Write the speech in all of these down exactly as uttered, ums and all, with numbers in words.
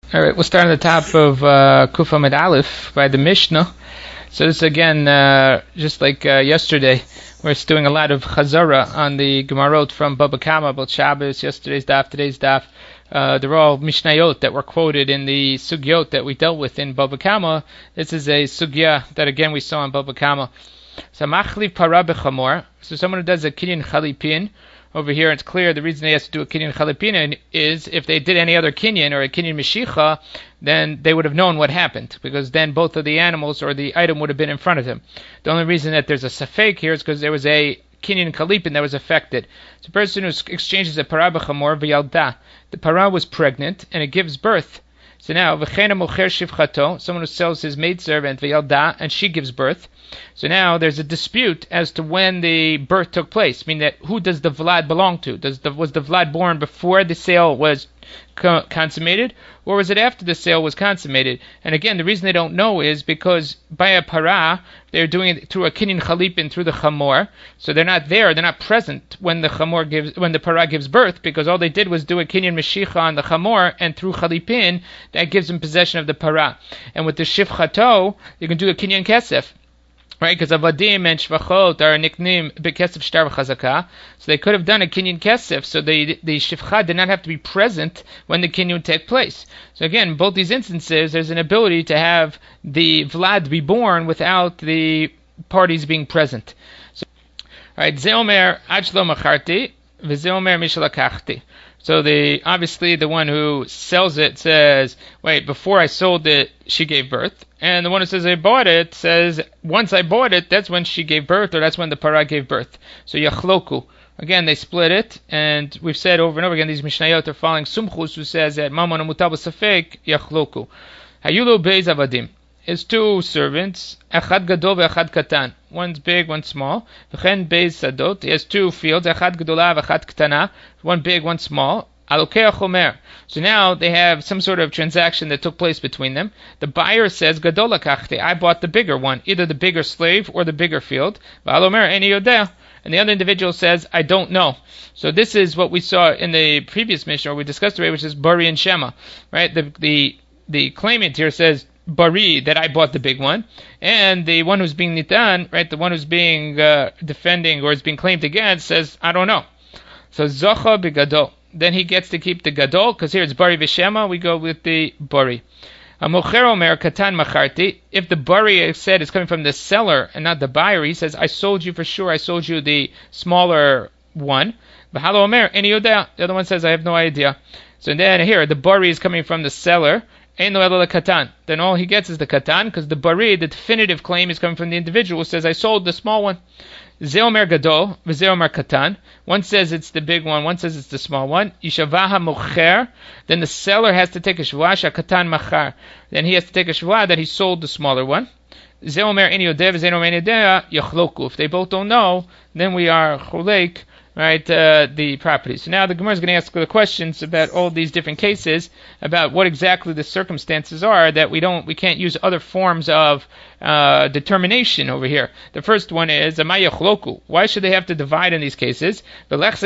All right, we'll start on the top of uh, Kuf Amud Aleph by the Mishnah. So this again, uh, just like uh, yesterday, we're doing a lot of Chazara on the Gemarot from Baba Kama about Shabbos, yesterday's daf, today's daf. Uh, they're all Mishnayot that were quoted in the Sugyot that we dealt with in Baba Kama. This is a Sugya that again we saw in Baba Kama. So Machliv Para B'Chamor. So someone who does a Kinyan Chalipin. Over here, it's clear the reason they have to do a Kinyan Chalipin is if they did any other Kinyan or a Kinyan Meshicha, then they would have known what happened, because then both of the animals or the item would have been in front of him. The only reason that there's a Safek here is because there was a Kinyan Chalipin that was affected. So a person who exchanges a Para B'Chamor v'Yalda, the Para was pregnant and it gives birth. So now, v'chena mocher shivchato, someone who sells his maidservant v'yalda, and she gives birth. So now there's a dispute as to when the birth took place, meaning that who does the vlad belong to? Does the, was the vlad born before the sale was co- consummated, or was it after the sale was consummated? And again, the reason they don't know is because by a para, they're doing it through a kinyan chalipin, through the chamor, so they're not there, they're not present when the chamor gives, when the para gives birth, because all they did was do a kinyan meshicha on the chamor, and through chalipin, that gives them possession of the para. And with the shivchato, you can do a kinyan kesef. Right, because avadim and shvachot are nicknamed bekesef shtar v'chazaka, so they could have done a kinyan kesef, so the the shivcha did not have to be present when the kinyan take place. So again, in both these instances, there's an ability to have the vlad be born without the parties being present. So, all right, zeomer achlo macharti v'zeomer mishalakachti. So the obviously the one who sells it says, wait, before I sold it, she gave birth. And the one who says I bought it says, once I bought it, that's when she gave birth, or that's when the para gave birth. So yachloku. Again, they split it, and we've said over and over again, these Mishnayot are following Sumchus, who says that Maman Mutab Safek yachloku. Hayulu Beis Avadim. His two servants, Echad Gadol ve'Echad Katan. One's big, one small. V'chen Beis Sadot. He has two fields, Echad Gadola ve'Echad Katana. One big, one small. Alokei Chomer. So now they have some sort of transaction that took place between them. The buyer says, Gadol Lakachti. I bought the bigger one, either the bigger slave or the bigger field. V'alomer Eni Yodeh. And the other individual says, I don't know. So this is what we saw in the previous Mishnah, or we discussed already, which is Bari and Shema. Right? The the the claimant here says, Bari, that I bought the big one, and the one who's being nitan, right, the one who's being uh, defending or is being claimed against says, I don't know. So Zocha begadol. Then he gets to keep the gadol, because here it's Bari v'Shema, we go with the Bari. Amocher omer katan macharti. If the Bari said it's coming from the seller and not the buyer, he says, I sold you for sure, I sold you the smaller one. V'halo omer eni yodea. The other one says, I have no idea. So then here, the Bari is coming from the seller, Ein lo ela katan. Then all he gets is the katan, because the bari, the definitive claim, is coming from the individual who says, I sold the small one. Zeomer gadol, v'zeomer katan. One says it's the big one, one says it's the small one. Yishavaha mocher. Then the seller has to take a shvua, katan machar. Then he has to take a shvua that he sold the smaller one. Zeomer eni yodeh, v'zeomer eni yodeh, yachloku. If they both don't know, then we are choleik, right, uh, the property. So now the Gemara is going to ask the questions about all these different cases, about what exactly the circumstances are that we don't, we can't use other forms of uh, determination over here. The first one is Amayachloku. Why should they have to divide in these cases? Let's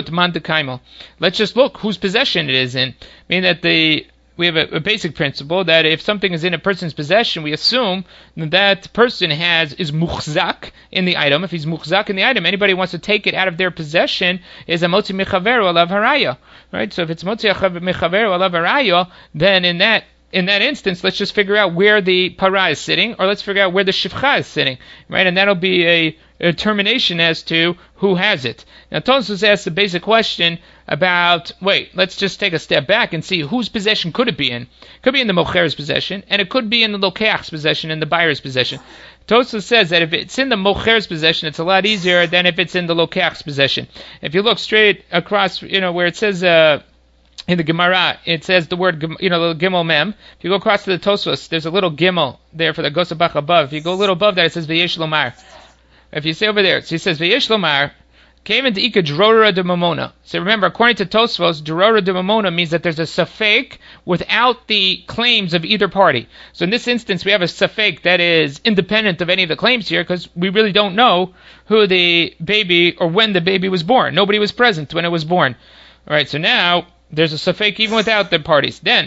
just look whose possession it is in. Meaning that the we have a, a basic principle that if something is in a person's possession, we assume that that person has is muchzak in the item. If he's muchzak in the item, anybody who wants to take it out of their possession is a motzi mechaveru alav haraya, right? So if it's motzi mechaveru alav haraya, then in that in that instance, let's just figure out where the para is sitting, or let's figure out where the shivcha is sitting, right? And that'll be a, a determination as to who has it. Now, Tosfos asks the basic question about, wait, let's just take a step back and see whose possession could it be in. It could be in the mocher's possession, and it could be in the lokeach's possession, and the buyer's possession. Tosfos says that if it's in the mocher's possession, it's a lot easier than if it's in the lokeach's possession. If you look straight across, you know, where it says, uh, in the Gemara, it says the word, you know, the Gimel Mem. If you go across to the Tosfos, there's a little Gimel there for the Gosabach above. If you go a little above that, it says V'yesh Lomar. If you say over there, so it says V'yesh Lomar, came into Ika Drora de Mamona. So remember, according to Tosfos, Drora de Mamona means that there's a safek without the claims of either party. So in this instance, we have a safek that is independent of any of the claims here, because we really don't know who the baby or when the baby was born. Nobody was present when it was born. All right, so now there's a safek even without the parties. Then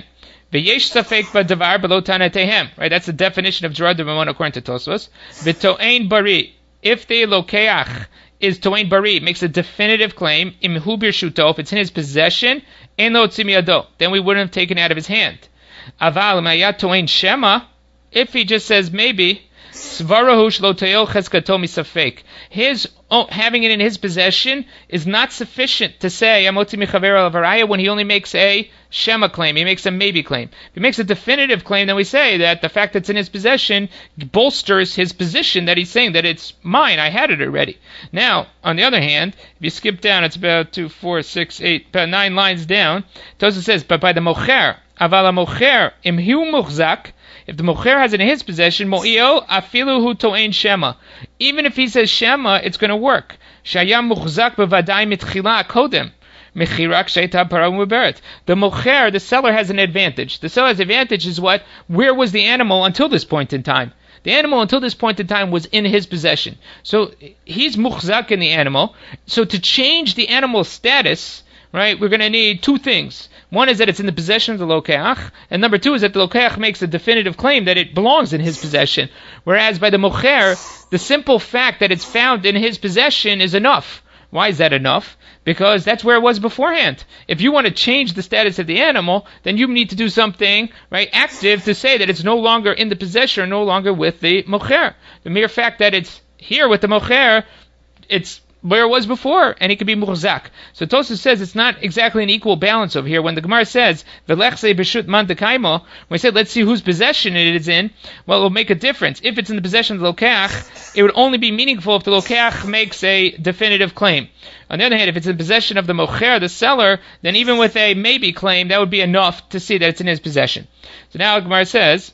V'yesh safek b'davar below tanatehem. Right, that's the definition of Gerard de Mamon according to Tosfos. V'to'ein bari. If the lokeach is to'ein bari, makes a definitive claim, im hu birshuto, if it's in his possession, ein lo tzim yado, then we wouldn't have taken it out of his hand. Aval ma'ayat to'ein shema, if he just says maybe, svarahu shlo te'el chezkato misafek. His oh, having it in his possession is not sufficient to say amotzi michaver al varaya when he only makes a shema claim. He makes a maybe claim. If he makes a definitive claim, then we say that the fact that it's in his possession bolsters his position that he's saying that it's mine. I had it already. Now, on the other hand, if you skip down, it's about two, four, six, eight, about nine lines down. Tosfos says, but by the mocher, aval mocher im hu muchzak. If the mocher has it in his possession, mo'io afilu hu to'ein shema. Even if he says shema, it's going to work. Shayam muchzak bevadai mitchila kodem. Mechirak sheita para muberet. The mocher, the seller, has an advantage. The seller's advantage is what? Where was the animal until this point in time? The animal until this point in time was in his possession. So he's muchzak in the animal. So to change the animal's status, right, we're going to need two things. One is that it's in the possession of the lokeach, and number two is that the lokeach makes a definitive claim that it belongs in his possession. Whereas by the mocher, the simple fact that it's found in his possession is enough. Why is that enough? Because that's where it was beforehand. If you want to change the status of the animal, then you need to do something, right, active to say that it's no longer in the possession or no longer with the mocher. The mere fact that it's here with the mocher, it's where it was before, and it could be murzak. So Tosfos says it's not exactly an equal balance over here. When the Gemara says, V'lechse b'shut man dekaimo, when we said, let's see whose possession it is in, well, it will make a difference. If it's in the possession of the lokeach, it would only be meaningful if the lokeach makes a definitive claim. On the other hand, if it's in possession of the mocher, the seller, then even with a maybe claim, that would be enough to see that it's in his possession. So now Gemara says,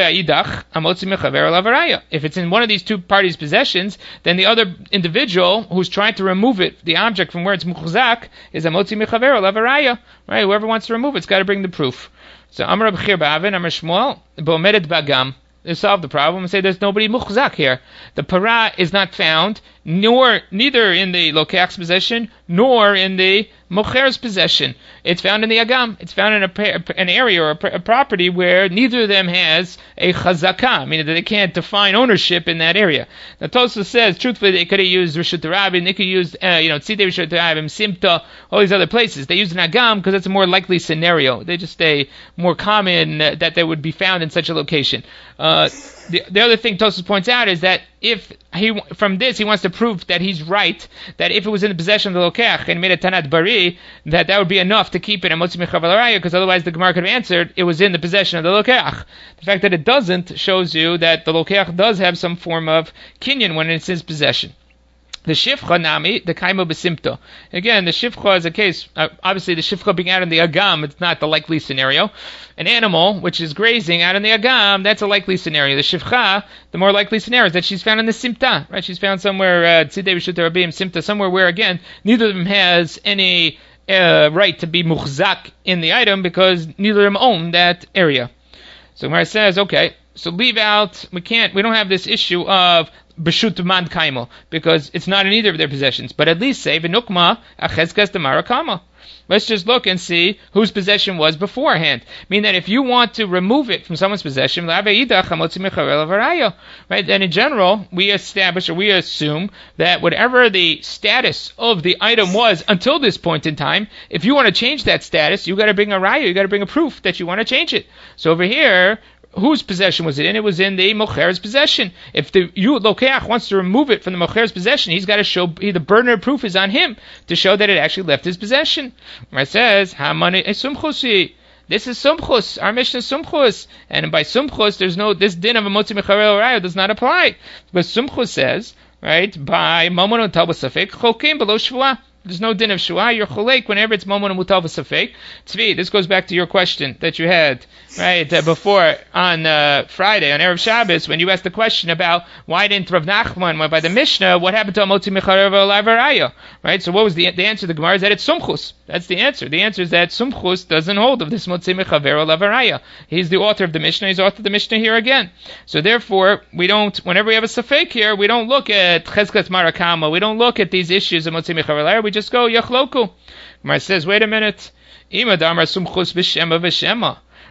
if it's in one of these two parties' possessions, then the other individual who's trying to remove it, the object from where it's muchzak, is amotzi mechaver lavaraya. Right? Whoever wants to remove it's got to bring the proof. So Amar B'chir Ba'avin, Amar Shmuel, Bo'omedet Bagam. They solve the problem and say there's nobody muchzak here. The para is not found, nor neither in the lokeach's possession nor in the mocher's possession. It's found in the agam. It's found in a, an area or a, a property where neither of them has a chazakah, meaning that they can't define ownership in that area. Now Tosfos says, truthfully, they could have used Rishut Rabin, they could use, uh, you know, Tzidei Rishut Rabin, Simta, all these other places. They use an agam because it's a more likely scenario. They just a more common uh, that they would be found in such a location. Uh, the, the other thing Tosfos points out is that if he, from this, he wants to prove that he's right, that if it was in the possession of the lokeach and made a tanat bari, that that would be enough to keep it in motzi mechav al-araya, because otherwise the Gemara could have answered it was in the possession of the lokeach. The fact that it doesn't shows you that the lokeach does have some form of kinyan when it's his possession. The shifcha nami, the kaimo besimto. Again, the shifcha is a case, uh, obviously the shifcha being out in the agam, it's not the likely scenario. An animal, which is grazing out in the agam, that's a likely scenario. The shifcha, the more likely scenario is that she's found in the simta, right? She's found somewhere, tzidei rishut rabim simta, somewhere where, again, neither of them has any uh, right to be muchzak in the item because neither of them own that area. So Gemara says, okay, so leave out, we can't, we don't have this issue of b'shut man kaimo, because it's not in either of their possessions. But at least say, v'nukma achezkas demara kama. Let's just look and see whose possession was beforehand. Meaning that if you want to remove it from someone's possession, right, then in general, we establish or we assume that whatever the status of the item was until this point in time, if you want to change that status, you got to bring a raya, you got to bring a proof that you want to change it. So over here, whose possession was it in? It was in the mocher's possession. If the you lokeach wants to remove it from the mocher's possession, he's got to show, the burden of proof is on him to show that it actually left his possession. It says, Hamani sumchusi. This is sumchus. Our mission is sumchus. And by sumchus, there's no, this din of a motzi mecharel raya does not apply. But sumchus says, right, by mamon utal b'safek, chokim below shvuah. There's no din of shua. You're cholek whenever it's momon and mutal v'safek. Tzvi, this goes back to your question that you had right uh, before on uh, Friday on Erev Shabbos when you asked the question about why didn't Rav Nachman went by the Mishnah? What happened to Amotzi Mecharev Olavaraya? Right. So what was the the answer to the Gemara? Is that it's sumchus. That's the answer. The answer is that sumchus doesn't hold of this Motzi Mechaver Olavaraya. He's the author of the Mishnah. He's author of the Mishnah here again. So therefore, we don't. Whenever we have a safek here, we don't look at Cheskas Marakama. We don't look at these issues of Motzi Mechaver Olavaraya. We just go Yachloku. Gemara says, wait a minute. Ima damar sumchus b'shema v'shema.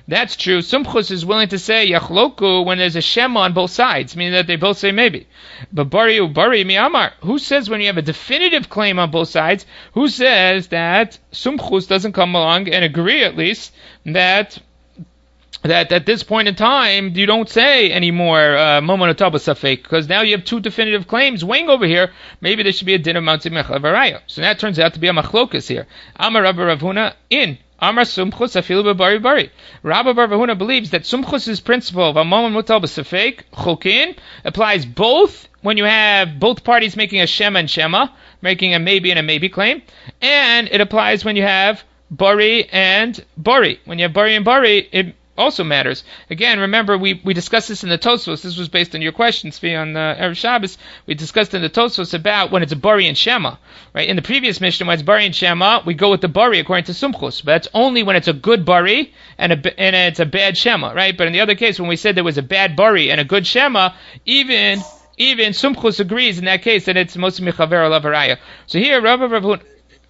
That's true. Sumchus is willing to say Yachloku when there's a Shema on both sides, meaning that they both say maybe. But Bari Bari Miyamar, who says when you have a definitive claim on both sides, who says that Sumchus doesn't come along and agree at least that that at this point in time you don't say anymore Momonotaba Safek, because now you have two definitive claims weighing over here. Maybe there should be a din of Mount Mechavaraya. So that turns out to be a machlokas here. Amar Rabba Rav Huna in Amar Sumchus Afilu Bari Bari. Rabba Rav Huna believes that Sumchus's principle of a Momonotaba Safek Chokin applies both when you have both parties making a Shema and Shema, making a maybe and a maybe claim, and it applies when you have Bari and Bari. When you have Bari and Bari, it also matters. Again, remember, we, we discussed this in the Tosfos. This was based on your questions, Svi, on uh, Erev Shabbos. We discussed in the Tosfos about when it's a Bari and Shema. Right? In the previous Mishnah, when it's Bari and Shema, we go with the Bari according to Sumchus. But that's only when it's a good Bari and, a, and it's a bad Shema. Right? But in the other case, when we said there was a bad Bari and a good Shema, even even Sumchus agrees in that case that it's Moshe Mechaver Lavaraya. So here, Rabbi Rav Huna.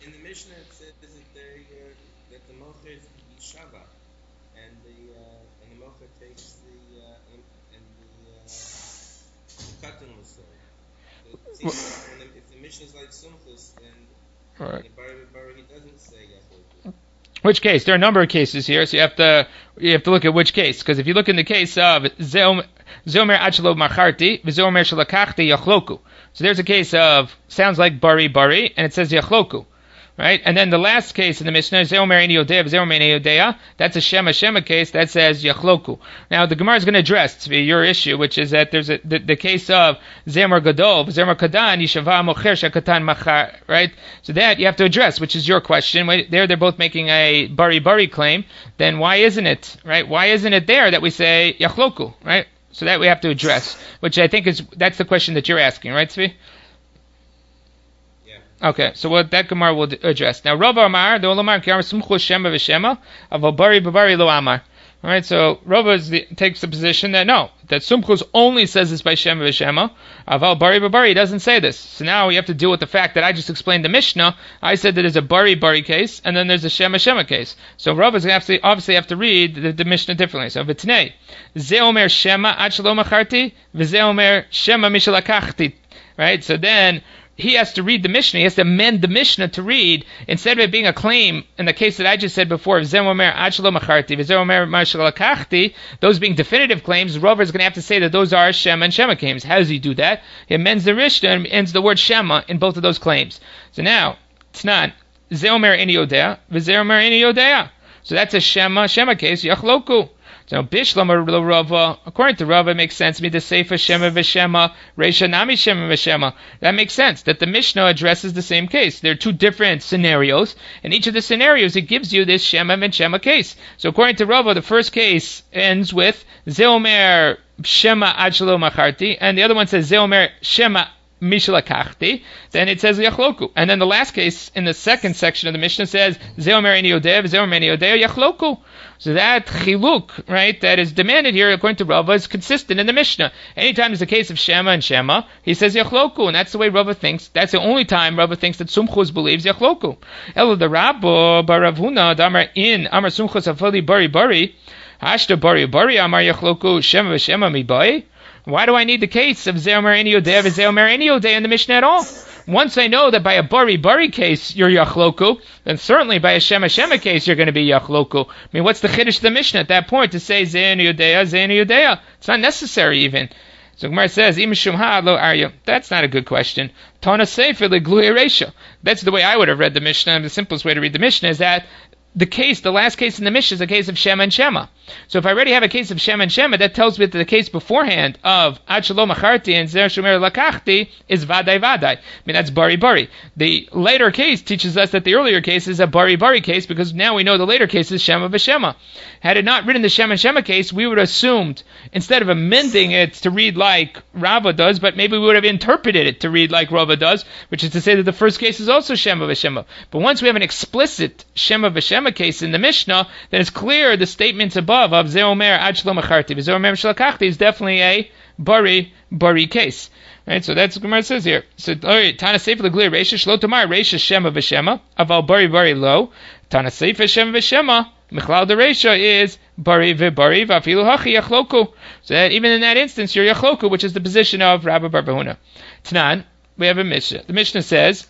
If the mission is like Sumchus, then right. The Bari Bari, he doesn't say Yachloku. Which case? There are a number of cases here, so you have to you have to look at which case. Because if you look in the case of Zeomer Achlo Macharti, Zeomer Shalakachti Yachloku. So there's a case of sounds like Bari Bari, and it says Yachloku. Right? And then the last case in the Mishnah, Zeomer Eni Yodea, Zeomer Eni Yodea, that's a Shema Shema case that says Yachloku. Now the Gemara is going to address your issue, which is that there's a, the, the case of Zeomer Gadol, Zeomer Kadan, Yishava Mocher Shakatan Machar, right? So that you have to address, which is your question. There they're both making a Bari Bari claim. Then why isn't it, right? Why isn't it there that we say Yachloku, right? So that we have to address, which I think is, that's the question that you're asking, right, Tzvi? Okay, so what that Gemara will address. Now, Rava Amar, the Olamar, Kiyar Sumchus Shema V'Shema, Aval Bari B'Bari Lo Amar. Alright, so Rava takes the position that no, that Sumchus only says this by Shema V'Shema, Aval Bari B'Bari doesn't say this. So now we have to deal with the fact that I just explained the Mishnah. I said that there's a Bari Bari case, and then there's a Shema Shema case. So Rava's going to obviously have to read the, the Mishnah differently. So V'Tnei, Ze Omer Shema Ad Shelo Macharti, V'Ze Omer Shema Mishalakachti. Right, so then he has to read the Mishnah. He has to amend the Mishnah to read, instead of it being a claim, in the case that I just said before, those being definitive claims, Rava is going to have to say that those are Shema and Shema claims. How does he do that? He amends the Mishnah and ends the word Shema in both of those claims. So now, it's not Zeomer Eni Yodea, V'Zeomer Eni Yodea. So that's a Shema, Shema case, Yachloku. So Bishlam Rava, according to Rava, it makes sense. Me the Seifa Shema V'Shema, Reisha Nami Shema V'Shema. That makes sense. That the Mishnah addresses the same case. There are two different scenarios. In each of the scenarios, it gives you this Shema V'Shema case. So according to Rava, the first case ends with Zeomer Shema Ad Shelo Macharti, and the other one says Zeomer Shema Mishalakachti, then it says Yachloku. And then the last case in the second section of the Mishnah says Zeomer Eni Yodea, Zeomer Eni Yodea, Yachloku. So that chiluk, right, that is demanded here according to Rava is consistent in the Mishnah. Anytime there's a case of Shema and Shema, he says Yachloku, and that's the way Rava thinks. That's the only time Rava thinks that Sumchus believes Yachloku. Elo the Rabbo Barav Huna Damar in Amar Sumchus Afali Bari Bari Hashta Bari Bari Amar Yachloku Shema V'Shema Mibai. Why do I need the case of Zeomer Eni Yodea V'Zeomer Eni Yodea in the Mishnah at all? Once I know that by a Bari Bari case you're Yachloku, then certainly by a Shema Shema case you're going to be Yachloku. I mean, what's the Chiddush of the Mishnah at that point to say Ze Eni Yodea, Ze Eni Yodea? It's not necessary even. So Gemara says, Im Shumha Lo Arya. That's not a good question. Tana Sefer L'Glui Reisha. That's the way I would have read the Mishnah. The simplest way to read the Mishnah is that the case, the last case in the Mishnah is a case of Shema and Shema. So if I already have a case of Shema and Shema, that tells me that the case beforehand of Ad Shelo Macharti and Zer Shomer Lakachti is Vadai Vadai. I mean, that's Bari Bari. The later case teaches us that the earlier case is a Bari Bari case, because now we know the later case is Shema V'Shema. Had it not written the Shema and Shema case, we would have assumed, instead of amending it to read like Rava does, but maybe we would have interpreted it to read like Rava does, which is to say that the first case is also Shema V'Shema. But once we have an explicit Shema V'Shema case in the Mishnah, then it's clear the statements above of Zeomer Ad Shelo Macharti, Zeomer Mishalakachti is definitely a Bari Bari case. Right, so that's what Gemara says here. So, alright, Tana Sefer L'Glui Reisha Shlo Tomar Reisha Shema V'Shema Aval Bari Bari Lo Tana Sefer Shema V'Shema Michlal Dereisha is bari v'bari v'afilu hachi yachloku. So that even in that instance, you're yachloku, which is the position of Rabbi Bar Bahuna. Tanan, we have a Mishnah. The Mishnah says,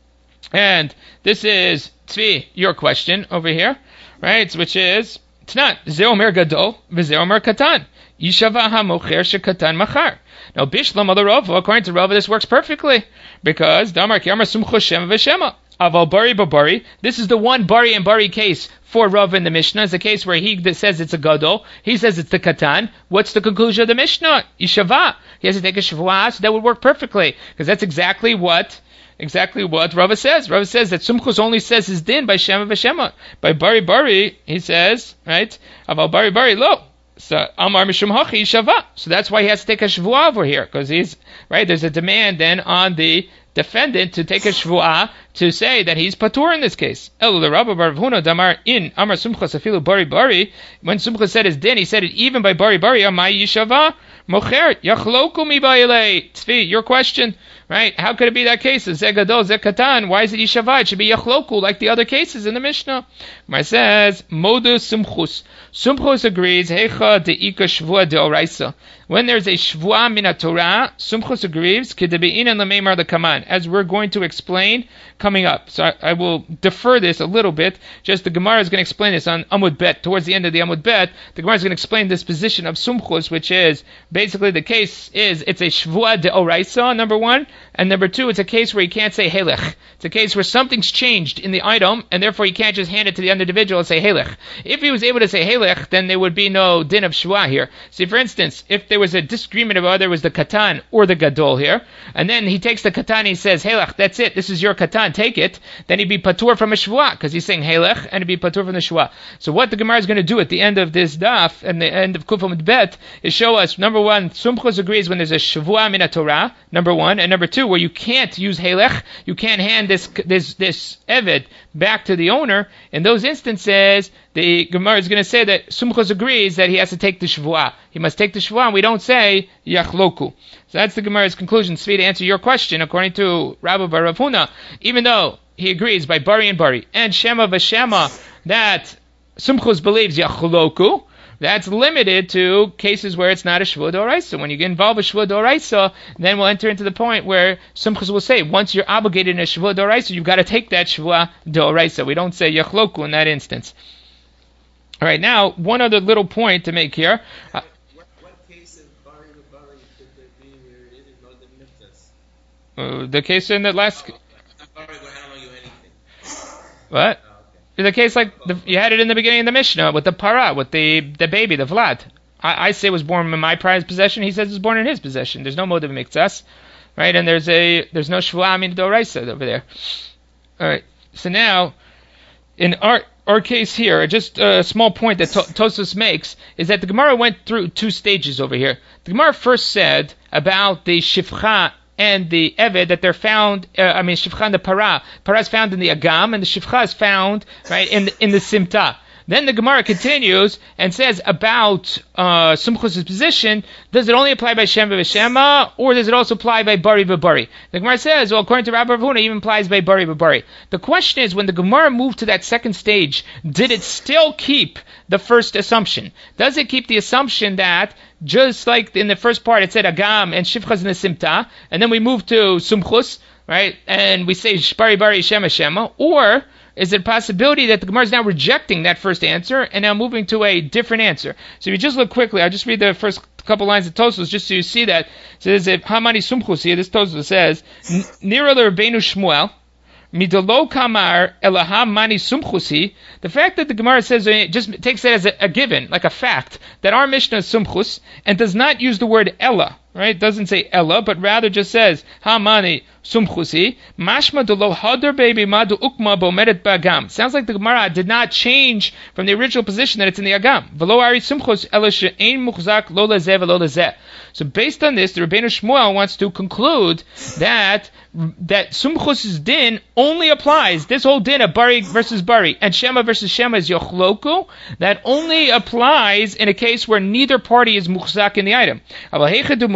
and this is Tzvi, your question over here, right? Which is Tanan, Ze Omer Gadol v'Ze Omer Katan. Yishava hamocher shekatan machar. Now, Bishlam of the Rava, according to Rava, this works perfectly because Damar Kiyamar Sumcho Shema v'Shema. Aval Bari Babari. This is the one Bari and Bari case for Rava in the Mishnah. It's a case where he says it's a Gadol. He says it's the Katan. What's the conclusion of the Mishnah? Yishava. He has to take a Shavua, so that would work perfectly because that's exactly what Exactly what Rava says. Rava says that Sumchus only says his din by Shema v'Shema. By Bari Bari, he says, right? Aval Bari Bari lo. So Amar Mishum Hachi Shava. So that's why he has to take a Shavua over here, because he's right. There's a demand then on the defendant to take a Shavua to say that he's patur in this case. El the Rabba Bar Huna Damar in Amar Sumchus Afilu Bari Bari. When Sumchus said his din, he said it even by Bari Bari. Amai Yishava Mocher Yachloku Mi Ba'ilei. Tzvi, your question. Right? How could it be that case? Zegadol, Zekatan. Why is it Yishavah? It should be Yachloku, like the other cases in the Mishnah. Mar says, Modu Sumchus. Sumchus agrees, Hecha de'ika shvua de'oraisa. When there's a shvua min Torah, Sumchus agrees, Kedebe'inan l'meimar l'kaman, as we're going to explain coming up. So I, I will defer this a little bit. Just the Gemara is going to explain this on Amud Bet. Towards the end of the Amud Bet, the Gemara is going to explain this position of Sumchus, which is, basically the case is, it's a shvua de'oraisa, number one, and number two, it's a case where you can't say helech. It's a case where something's changed in the item, and therefore you can't just hand it to the other individual and say helech. If he was able to say helech, then there would be no din of shua here. See, for instance, if there was a disagreement of whether it was the katan or the gadol here, and then he takes the katan and he says, helech, that's it, this is your katan, take it, then he'd be patur from a shua, because he's saying helech, and he'd be patur from the shua. So what the Gemara is going to do at the end of this daf, and the end of Kufam Bet, is show us, number one, Sumchus agrees when there's a shavua min Torah, number one, and number two, where you can't use helech, you can't hand this this this eved back to the owner. In those instances, the Gemara is going to say that Sumchus agrees that he has to take the shvua. He must take the shvua, and we don't say yachloku. So that's the Gemara's conclusion. Tzvi, to answer your question, according to Rabbi Bar Rav Huna, even though he agrees by Bari and Bari and Shema v'Shema that Sumchus believes yachloku, that's limited to cases where it's not a shvua d'oraisa. When you get involved with shvua d'oraisa, then we'll enter into the point where Sumchus will say, once you're obligated in a shvua d'oraisa, you've got to take that shvua d'oraisa. We don't say yachloku in that instance. All right, now, one other little point to make here. Uh, what, what case of Bari Bari could there be where it isn't no the mitzvahs? uh, the case in the last... Oh, okay. Bari will handle you anything. What? Oh, okay. The case like the, you had it in the beginning of the Mishnah with the para, with the the baby, the Vlad. I, I say it was born in my prized possession. He says it was born in his possession. There's no motive mikzas, right? And there's a there's no shvua min d'oraisa over there. All right. So now, in our our case here, just a small point that to- Tosfos makes is that the Gemara went through two stages over here. The Gemara first said about the shifcha and the eved that they're found, uh, I mean, shifcha and the para. Para is found in the agam, and the shifcha is found, right, in the, in the simta. Then the Gemara continues and says about uh, Sumchus' position, does it only apply by Shem v'Shema, or does it also apply by Bari v'Bari? The Gemara says, well, according to Rabbi Rav Huna, it even applies by Bari v'Bari. The question is, when the Gemara moved to that second stage, did it still keep the first assumption? Does it keep the assumption that, just like in the first part, it said Agam and Shifchas in the Simta, and then we move to Sumchus, right, and we say Bari Bari Shema Shema, or is it a possibility that the Gemara is now rejecting that first answer and now moving to a different answer? So if you just look quickly, I'll just read the first couple lines of Tosfos just so you see that. It says, Hamani Sumchus here, this Tosfos says, Nira Rabbeinu Shmuel, Midolo Kamar Elaham Mani Sumchusi. The fact that the Gemara says it just takes it as a, a given, like a fact, that our Mishnah is Sumchus and does not use the word Ella, right? It doesn't say Ella, but rather just says Hamani Sumchusi. Mashma delo hadar baby madu ukma bomeret bagam. Sounds like the Gemara did not change from the original position that it's in the Agam. Velo ari Sumchus ela she'ein muchzak lo lezeh velo lezeh. So based on this, the Rabbeinu Shmuel wants to conclude that that Sumchus' din only applies, this whole din of Bari versus Bari and Shema versus Shema is Yochloku, that only applies in a case where neither party is muchzak in the item.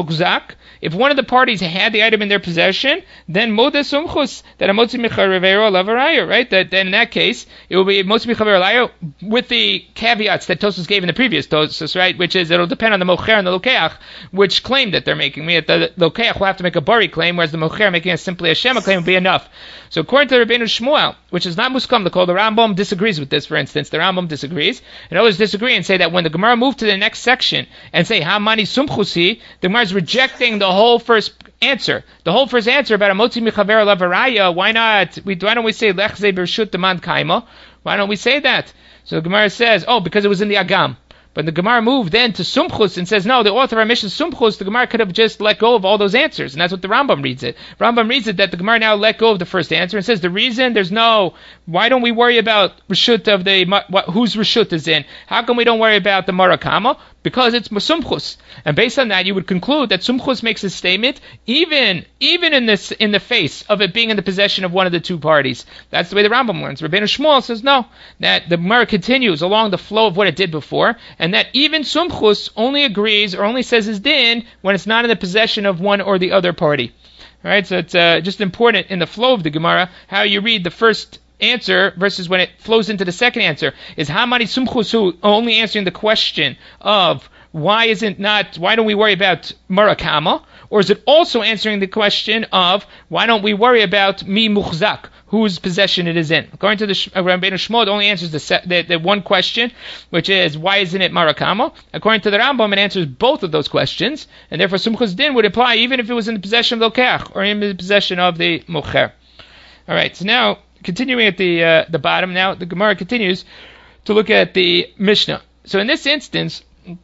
muchzak. If one of the parties had the item in their possession, then moda sumchus, that a motzi michavero lavaraya, right? That then in that case, it will be motzi michavero lavaraya with the caveats that Tosfos gave in the previous Tosfos, right? Which is it'll depend on the mocher and the lokeach, which claim that they're making. Me, the lokeach will have to make a bari claim, whereas the mocher making a simply a shema claim would be enough. So according to Rabbeinu Shmuel, which is not muskam, the call the Rambam disagrees with this. For instance, the Rambam disagrees, and others disagree and say that when the Gemara moved to the next section and say how many sumchusi, the Gemara is rejecting the whole first answer. The whole first answer about a motzi michaver lavaraya. Why not? We, why don't we say lechze bershut demand kaima? Why don't we say that? So the Gemara says, oh, because it was in the Agam. But the Gemara moved then to Sumchus and says, no, the author of our mission Sumchus, the Gemara could have just let go of all those answers. And that's what the Rambam reads it. Rambam reads it that the Gemara now let go of the first answer and says the reason there's no, why don't we worry about Rishut of the, what, whose Rishut is in? How come we don't worry about the Marakama? Because it's Sumchus. And based on that, you would conclude that Sumchus makes a statement even even in this in the face of it being in the possession of one of the two parties. That's the way the Rambam learns. Rabbeinu Shmuel says no, that the Gemara continues along the flow of what it did before, and that even Sumchus only agrees or only says his din when it's not in the possession of one or the other party. All right, so it's uh, just important in the flow of the Gemara how you read the first answer versus when it flows into the second answer. Is Hamani Sumchusu only answering the question of why isn't not why don't we worry about Murakama, or is it also answering the question of why don't we worry about Mi Muchzak, whose possession it is in? According to the uh, Rabbeinu Shmuel, it only answers the, se- the the one question, which is why isn't it Murakama? According to the Rambam, it answers both of those questions, and therefore Sumchus Din would apply even if it was in the possession of the Lokeach or in the possession of the Mocher. All right, so now continuing at the uh, the bottom, now the Gemara continues to look at the Mishnah. So in this instance,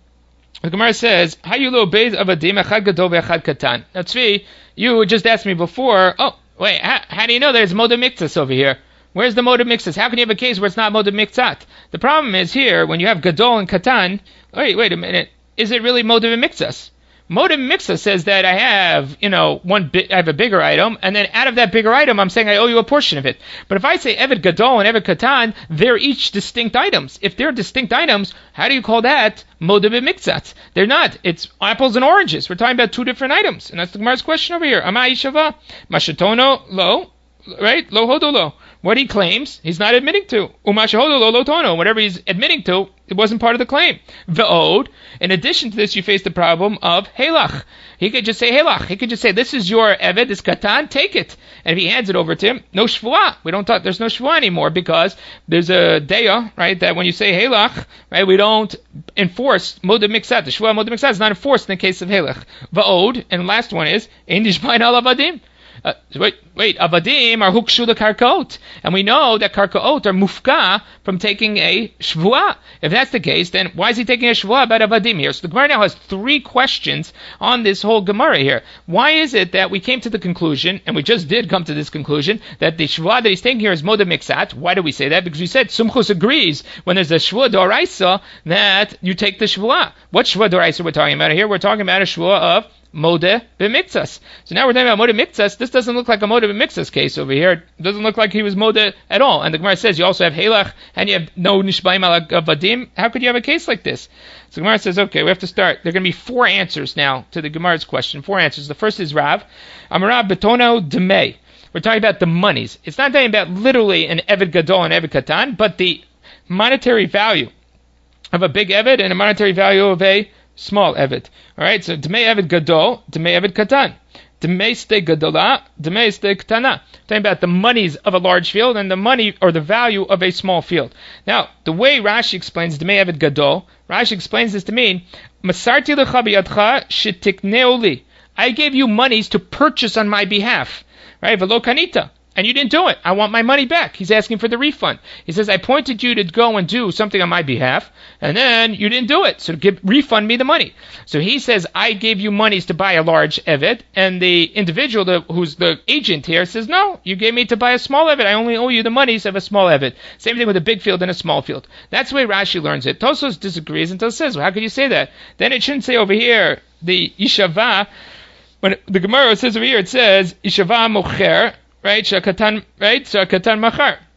the Gemara says, "Hayulo beis avadim echad gadol ve'echad katan." Now, Tzvi, you just asked me before. Oh, wait, how, how do you know there's moda mikzas over here? Where's the moda mikzas? How can you have a case where it's not moda mikzat? The problem is here when you have gadol and katan. Wait, wait a minute. Is it really moda mikzas? Moda Miksa says that I have, you know, one bi- I have a bigger item, and then out of that bigger item, I'm saying I owe you a portion of it. But if I say Eved Gadol and Eved Katan, they're each distinct items. If they're distinct items, how do you call that Moda B'Mikzat? They're not. It's apples and oranges. We're talking about two different items. And that's the Gemara's question over here. Amai Shava, Mashatono Lo, right? Lo Hodo Lo. What he claims, he's not admitting to. Umashahodo Lo Lo Tono. Whatever he's admitting to, it wasn't part of the claim. Ve'od. In addition to this, you face the problem of Helach. He could just say Helach. He could just say, this is your Eved, this Katan, take it. And if he hands it over to him, no Shvuah. We don't talk, there's no Shvuah anymore because there's a Deya, right, that when you say Helach, right, we don't enforce Moda Miksat. The Shvuah Moda Miksat is not enforced in the case of Helach. Ve'od. And the last one is, Ein Dishbain Alavadim. Uh, wait, wait, avadim are hukshu the karkaot. And we know that karkaot are mufka from taking a shvuah. If that's the case, then why is he taking a shvuah about avadim here? So the Gemara now has three questions on this whole Gemara here. Why is it that we came to the conclusion, and we just did come to this conclusion, that the shvuah that he's taking here is moda miksat? Why do we say that? Because we said Sumchus agrees when there's a shvuah doraisa that you take the shvuah. What shvuah doraisa we're talking about here? We're talking about a shvuah of Modeh b'mikzas. So now we're talking about Modeh b'mikzas. This doesn't look like a Modeh b'mikzas case over here. It doesn't look like he was Modeh at all. And the Gemara says you also have Helach and you have no Nishbaim ala Avadim. How could you have a case like this? So the Gemara says, okay, we have to start. There are going to be four answers now to the Gemara's question. Four answers. The first is Rav. Amarav betono demei. We're talking about the monies. It's not talking about literally an Eved Gadol and Eved Katan, but the monetary value of a big Eved and a monetary value of a small Eved. Alright, so Dmei Eved Gadol, Dmei Eved Katan. Dmei Ste Gadola, Dmei Ste Ktana. Talking about the monies of a large field and the money or the value of a small field. Now, the way Rashi explains Dmei Eved Gadol, Rashi explains this to mean, Masarti lecha biyadcha shetikneu li. I gave you monies to purchase on my behalf. Right? Velo kanita. And you didn't do it. I want my money back. He's asking for the refund. He says, I pointed you to go and do something on my behalf, and then you didn't do it. So give, refund me the money. So he says, I gave you monies to buy a large Eved, and the individual the, who's the agent here says, no, you gave me to buy a small Eved. I only owe you the monies of a small Eved. Same thing with a big field and a small field. That's the way Rashi learns it. Tosfos disagrees and Tosfos says, well, how could you say that? Then it shouldn't say over here, the Ishava, when the Gemara says over here, it says, Ishava mocher, right? Shakatan, right? Shakatan machar.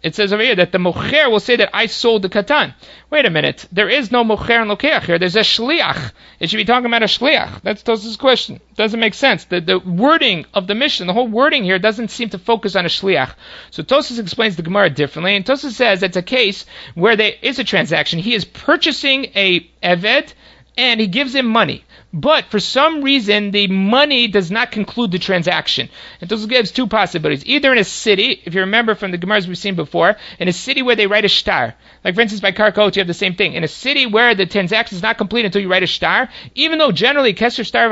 It says over here that the mocher will say that I sold the katan. Wait a minute. There is no mocher and lokeach here. There's a shliach. It should be talking about a shliach. That's Tosfos' question. Doesn't make sense. The, the wording of the Mishnah, the whole wording here doesn't seem to focus on a shliach. So Tosfos explains the Gemara differently, and Tosfos says it's a case where there is a transaction. He is purchasing a eved, and he gives him money. But for some reason, the money does not conclude the transaction. And this gives two possibilities. Either in a city, if you remember from the Gemaras we've seen before, in a city where they write a shtar. Like for instance, by Karkot, you have the same thing. In a city where the transaction is not complete until you write a shtar, even though generally Keser Shtar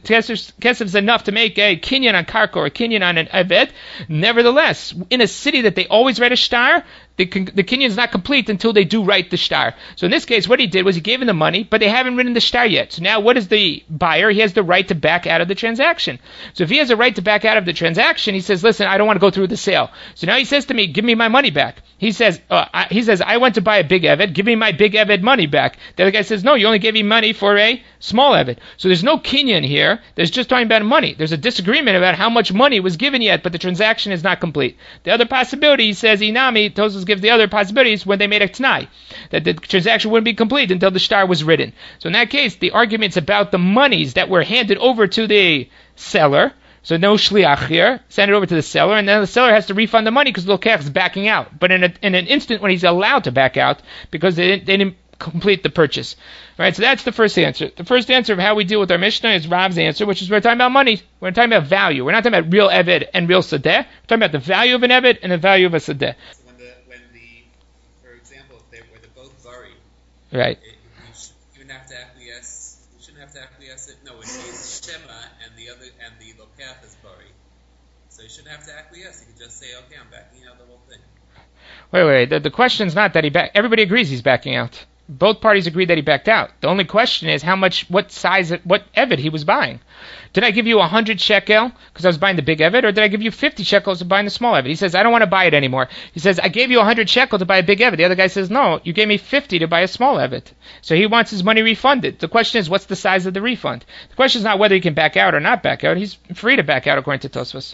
Kesef is enough to make a kinyan on Karko or a kinyan on an Eved, nevertheless, in a city that they always write a shtar, the, the kinyan is not complete until they do write the shtar. So in this case, what he did was he gave him the money, but they haven't written the shtar yet. So now what is the buyer? He has the right to back out of the transaction. So if he has a right to back out of the transaction, he says, listen, I don't want to go through the sale. So now he says to me, give me my money back. He says, uh, I, he says, I went to buy a big Eved, give me my big Eved money back. The other guy says, no, you only gave me money for a small Eved. So there's no kinyan here. There's just talking about money. There's a disagreement about how much money was given yet, but the transaction is not complete. The other possibility, he says, Inami, Tosfos gives the other possibilities when they made a t'nai, that the transaction wouldn't be complete until the shtar was written. So in that case, the argument's about the monies that were handed over to the seller. So no shliach here, send it over to the seller, and then the seller has to refund the money because the lokech is backing out. But in, a, in an instant when he's allowed to back out, because they didn't, they didn't complete the purchase. Right, so that's the first answer. The first answer of how we deal with our Mishnah is Rav's answer, which is we're talking about money. We're talking about value. We're not talking about real Eved and real Sadeh. We're talking about the value of an Eved and the value of a Sadeh. So when the, when the, for example, if they were both buried, right. It, you, sh- you wouldn't have to acquiesce. You shouldn't have to acquiesce it. No, it's the Shema and the other and the Lokach is buried. So you shouldn't have to acquiesce. You could just say, okay, I'm backing out the whole thing. Wait, wait. The, the question's not that he back. Everybody agrees he's backing out. Both parties agree that he backed out. The only question is how much, what size, what Eved he was buying. Did I give you a hundred shekel because I was buying the big Eved, or did I give you fifty shekels to buy the small Eved? He says, I don't want to buy it anymore. He says, I gave you a hundred shekel to buy a big Eved. The other guy says, no, you gave me fifty to buy a small Eved. So he wants his money refunded. The question is, what's the size of the refund? The question is not whether he can back out or not back out. He's free to back out according to Tosfos.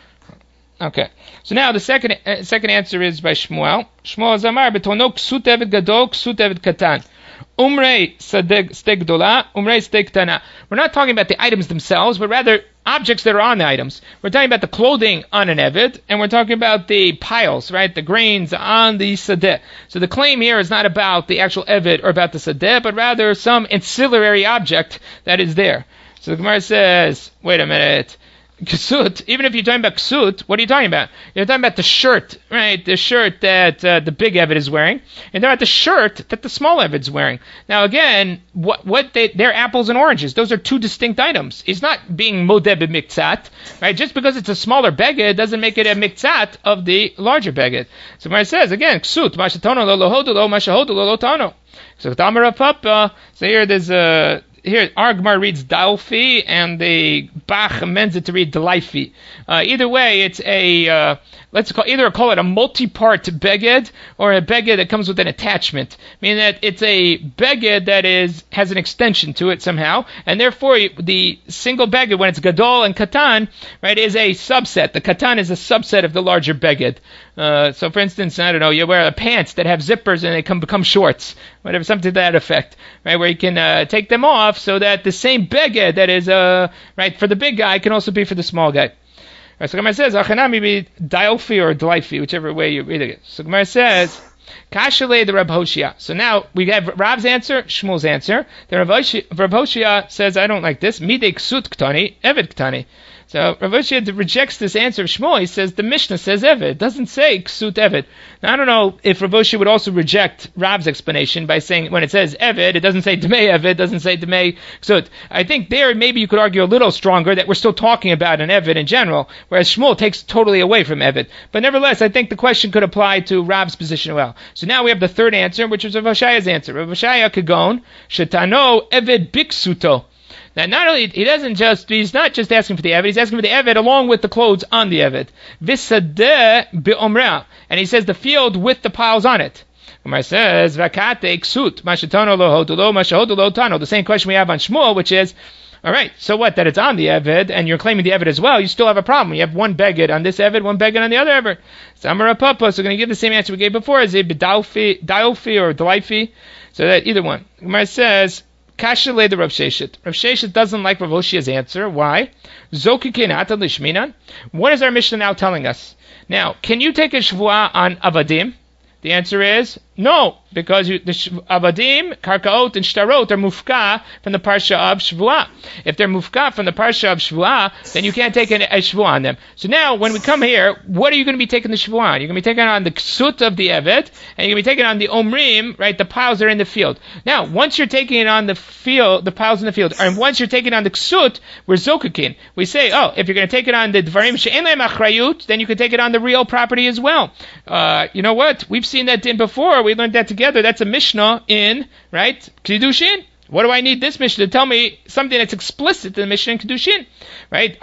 Okay, so now the second uh, second answer is by Shmuel. Shmuel Zamar betono ksut eved gadol, ksut eved katan. Umrei steg gdola, umrei steg tana. We're not talking about the items themselves, but rather objects that are on the items. We're talking about the clothing on an eved, and we're talking about the piles, right, the grains on the sadeh. So the claim here is not about the actual eved or about the sadeh, but rather some ancillary object that is there. So the Gemara says, wait a minute. Ksut, even if you're talking about ksut, what are you talking about? You're talking about the shirt, right? The shirt that uh, the big Eved is wearing, and they're about the shirt that the small Eved is wearing. Now again, what what they, they're apples and oranges. Those are two distinct items. He's not being modeh b'miktzat, right? Just because it's a smaller beged doesn't make it a miktzat of the larger beged. So when it says again, ksut, mashatono lo lohodulo, mashahodulo lo tano. So Tamar Papa. So here there's a. Here, Argmar reads Dalfi, and the Bach amends it to read Delaifi. Uh, either way, it's a, uh, let's call, either call it a multi-part beged, or a beged that comes with an attachment. Meaning that it's a beged that is, has an extension to it somehow, and therefore the single beged, when it's gadol and katan, right, is a subset. The katan is a subset of the larger beged. Uh, so for instance, I don't know, you wear pants that have zippers and they come become shorts, whatever, something to that effect, right, where you can uh, take them off so that the same beged that is, uh, right, for the big guy can also be for the small guy. Right, so Gemara says, Achanami be Dialfi or Dlaifi, whichever way you read it. So Gemara says, Kashale the Reb Hoshia. So now we have Rab's answer, Shmuel's answer. The Reb Hoshia says, I don't like this. Midei ksut ktani, eved ktani. So Rav Hoshia rejects this answer of Shmuel. He says the Mishnah says Eved. It doesn't say Ksut Eved. Now I don't know if Rav Hoshia would also reject Rav's explanation by saying when it says Eved, it doesn't say Dmei Eved, it doesn't say Dmei Ksut. I think there maybe you could argue a little stronger that we're still talking about an Eved in general, whereas Shmuel takes totally away from Eved. But nevertheless, I think the question could apply to Rav's position well. So now we have the third answer, which is Rav Hoshia's answer. Rav Hoshia Kagon, Shetano Eved Biksuto. Now, not only, he doesn't just, he's not just asking for the Eved, he's asking for the Eved along with the clothes on the Eved. Visadeh be'omra. And he says the field with the piles on it. Gemara says, Vakate ksut, mashatono lo hodulo, mashahodulo tano. The same question we have on Shmuel, which is, All right, so what? That it's on the Eved, and you're claiming the Eved as well, you still have a problem. You have one Beged on this Eved, one Beged on the other Eved. Samara Papa, so we're going to give the same answer we gave before, is it B'daufi, Diofi, or Dwaifi? So that either one. Gemara says, Kasha le the Rav Sheshet. Rav Sheshet doesn't like Rav Hoshia's answer. Why? Zokikinata lishminan. What is our Mishnah now telling us? Now, can you take a Shvuah on Avadim? The answer is no, because you, the Avadim, Karkaot, and Shtarot are mufka from the Parsha of Shvuah. If they're mufka from the Parsha of Shvuah, then you can't take a, a Shvuah on them. So now, when we come here, what are you going to be taking the Shvuah on? You're going to be taking on the Ksut of the Evet, and you're going to be taking on the Omrim, right, the piles that are in the field. Now, once you're taking it on the field, the piles in the field, and once you're taking on the Ksut, we're Zokakin. We say, oh, if you're going to take it on the Dvarim She'en Lehem Achrayut, then you can take it on the real property as well. Uh, you know what? We've seen that din before. We learned that together. That's a Mishnah in, right, Kedushin. What do I need this Mishnah to tell me something that's explicit in the Mishnah in Kedushin? Right?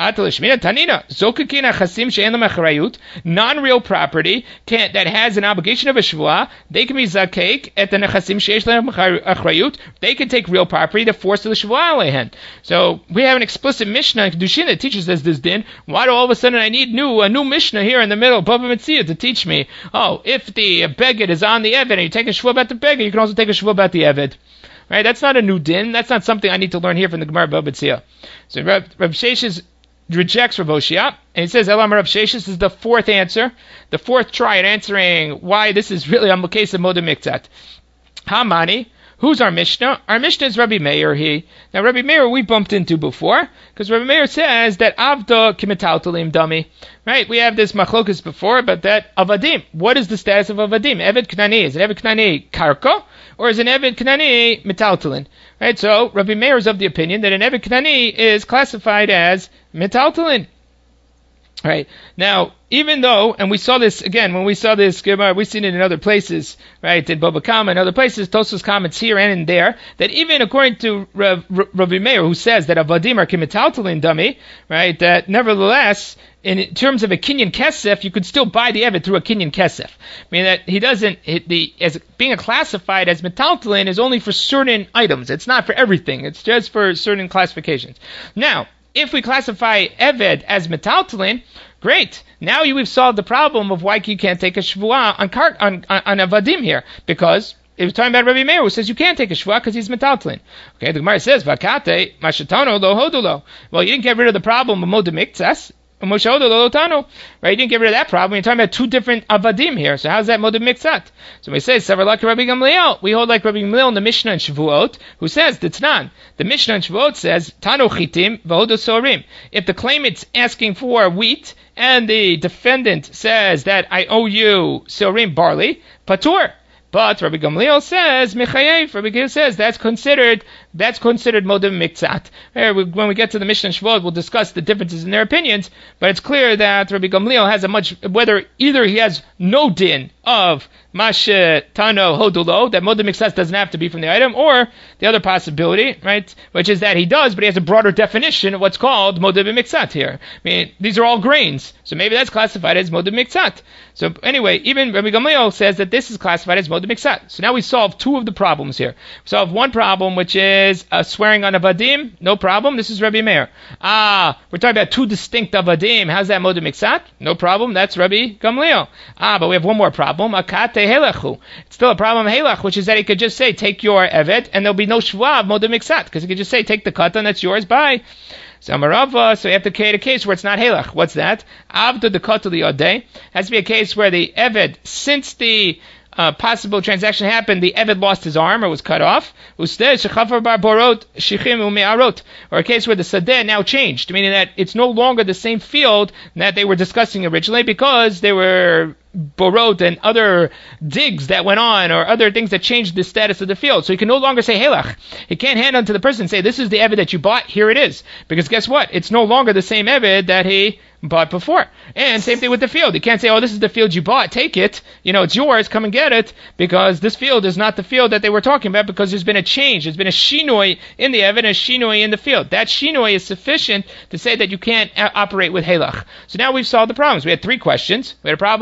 Non-real property can, that has an obligation of a Shvuah, they can be Zakek at the Nechasim Sheish Lehem Achrayut. They can take real property to force the Shvuah Alehen. So we have an explicit Mishnah in Kedushin that teaches us this din. Why do all of a sudden I need new a new Mishnah here in the middle, Bava Metzia, to teach me, oh, if the Beged is on the Eved and you take a Shvuah about the Beged, you can also take a Shvuah about the Eved. Right? That's not a new din. That's not something I need to learn here from the Gemara Bava Metzia. So Rav, Rav Sheshes rejects Rav Hoshia, and he says Elam Rav Sheshes is the fourth answer, the fourth try at answering why this is really a case of Moed Miktzat. Hamani, who's our Mishnah? Our Mishnah is Rabbi Meir. He now Rabbi Meir we bumped into before because Rabbi Meir says that Avda Kimetaltalim Dami. Right? We have this machlokas before, but that Avadim. What is the status of Avadim? Eved Knani. Is it Eved Knani Karka? Or is an Eved Knani Metaltalin? Right, so Rabbi Meir is of the opinion that an Eved Knani is classified as Metaltalin. Right, now, even though, and we saw this again, when we saw this Gemara, we've seen it in other places, right, in Baba Kama and other places, Tosfos comments here and in there, that even according to Rav, Rabbi Meir, who says that Avadim are Kimetaltalin Dami, right, that nevertheless, in terms of a Kinyan Kesef, you could still buy the Evet through a Kinyan Kesef. I mean that he doesn't, it, the as being classified as metaltalin is only for certain items. It's not for everything. It's just for certain classifications. Now, if we classify Eved as metaltalin, great. Now you we've solved the problem of why you can't take a Shvuah on, on, on, on Avadim here, because it was talking about Rabbi Meir, who says you can't take a Shvuah because he's metaltalin. Okay, the Gemara says, Vakate, Mashatano, lo hodulo. Well, you didn't get rid of the problem of Moed Miktzas. Right, you didn't get rid of that problem. You're talking about two different avadim here. So how's that Moed Miktzat? So we say, Savar Rabbi Gamliel. We hold like Rabbi Gamliel in the Mishnah in Shavuot, who says, Ditznan. The Mishnah in Shavuot says, Tano chitim v'hodo sorim. If the claimant's asking for wheat, and the defendant says that I owe you sorim barley, patur. But Rabbi Gamliel says, Mechayev, Rabbi Gamliel says that's considered that's considered Moed Miktzat. When we get to the Mishnah Shavuot, we'll discuss the differences in their opinions, but it's clear that Rabbi Gamliel has a much, whether either he has no din of Mashe Tano Hodulo, that Moed Miktzat doesn't have to be from the item, or the other possibility, right, which is that he does, but he has a broader definition of what's called Moed Miktzat here. I mean, these are all grains, so maybe that's classified as Moed Miktzat. So anyway, even Rabbi Gamliel says that this is classified as Moed Miktzat. So now we solve two of the problems here. We solve one problem, which is uh, swearing on Avadim, no problem. This is Rabbi Meir. Ah, we're talking about two distinct Avadim. How's that Moed Miktzat? No problem. That's Rabbi Gamliel. Ah, but we have one more problem. Akate Helachu. It's still a problem of Helach, which is that he could just say, take your Evet, and there'll be no Shvuah of Moed Miktzat, because he could just say, take the katan, that's yours, bye. So Amarava, so you have to create a case where it's not Helach. What's that? Avdu the Kotuli Odeh. Has to be a case where the Eved, since the uh, possible transaction happened, the Eved lost his arm or was cut off. Or a case where the Sadeh now changed, meaning that it's no longer the same field that they were discussing originally because they were borot and other digs that went on or other things that changed the status of the field. So he can no longer say Helach. He can't hand on to the person and say, this is the Eved that you bought, here it is. Because guess what? It's no longer the same Eved that he bought before. And same thing with the field. You can't say, oh, this is the field you bought, take it. You know, it's yours, come and get it. Because this field is not the field that they were talking about because there's been a change. There's been a shinoi in the Eved and a shinoi in the field. That shinoi is sufficient to say that you can't a- operate with Helach. So now we've solved the problems. We had three questions. We had a problem of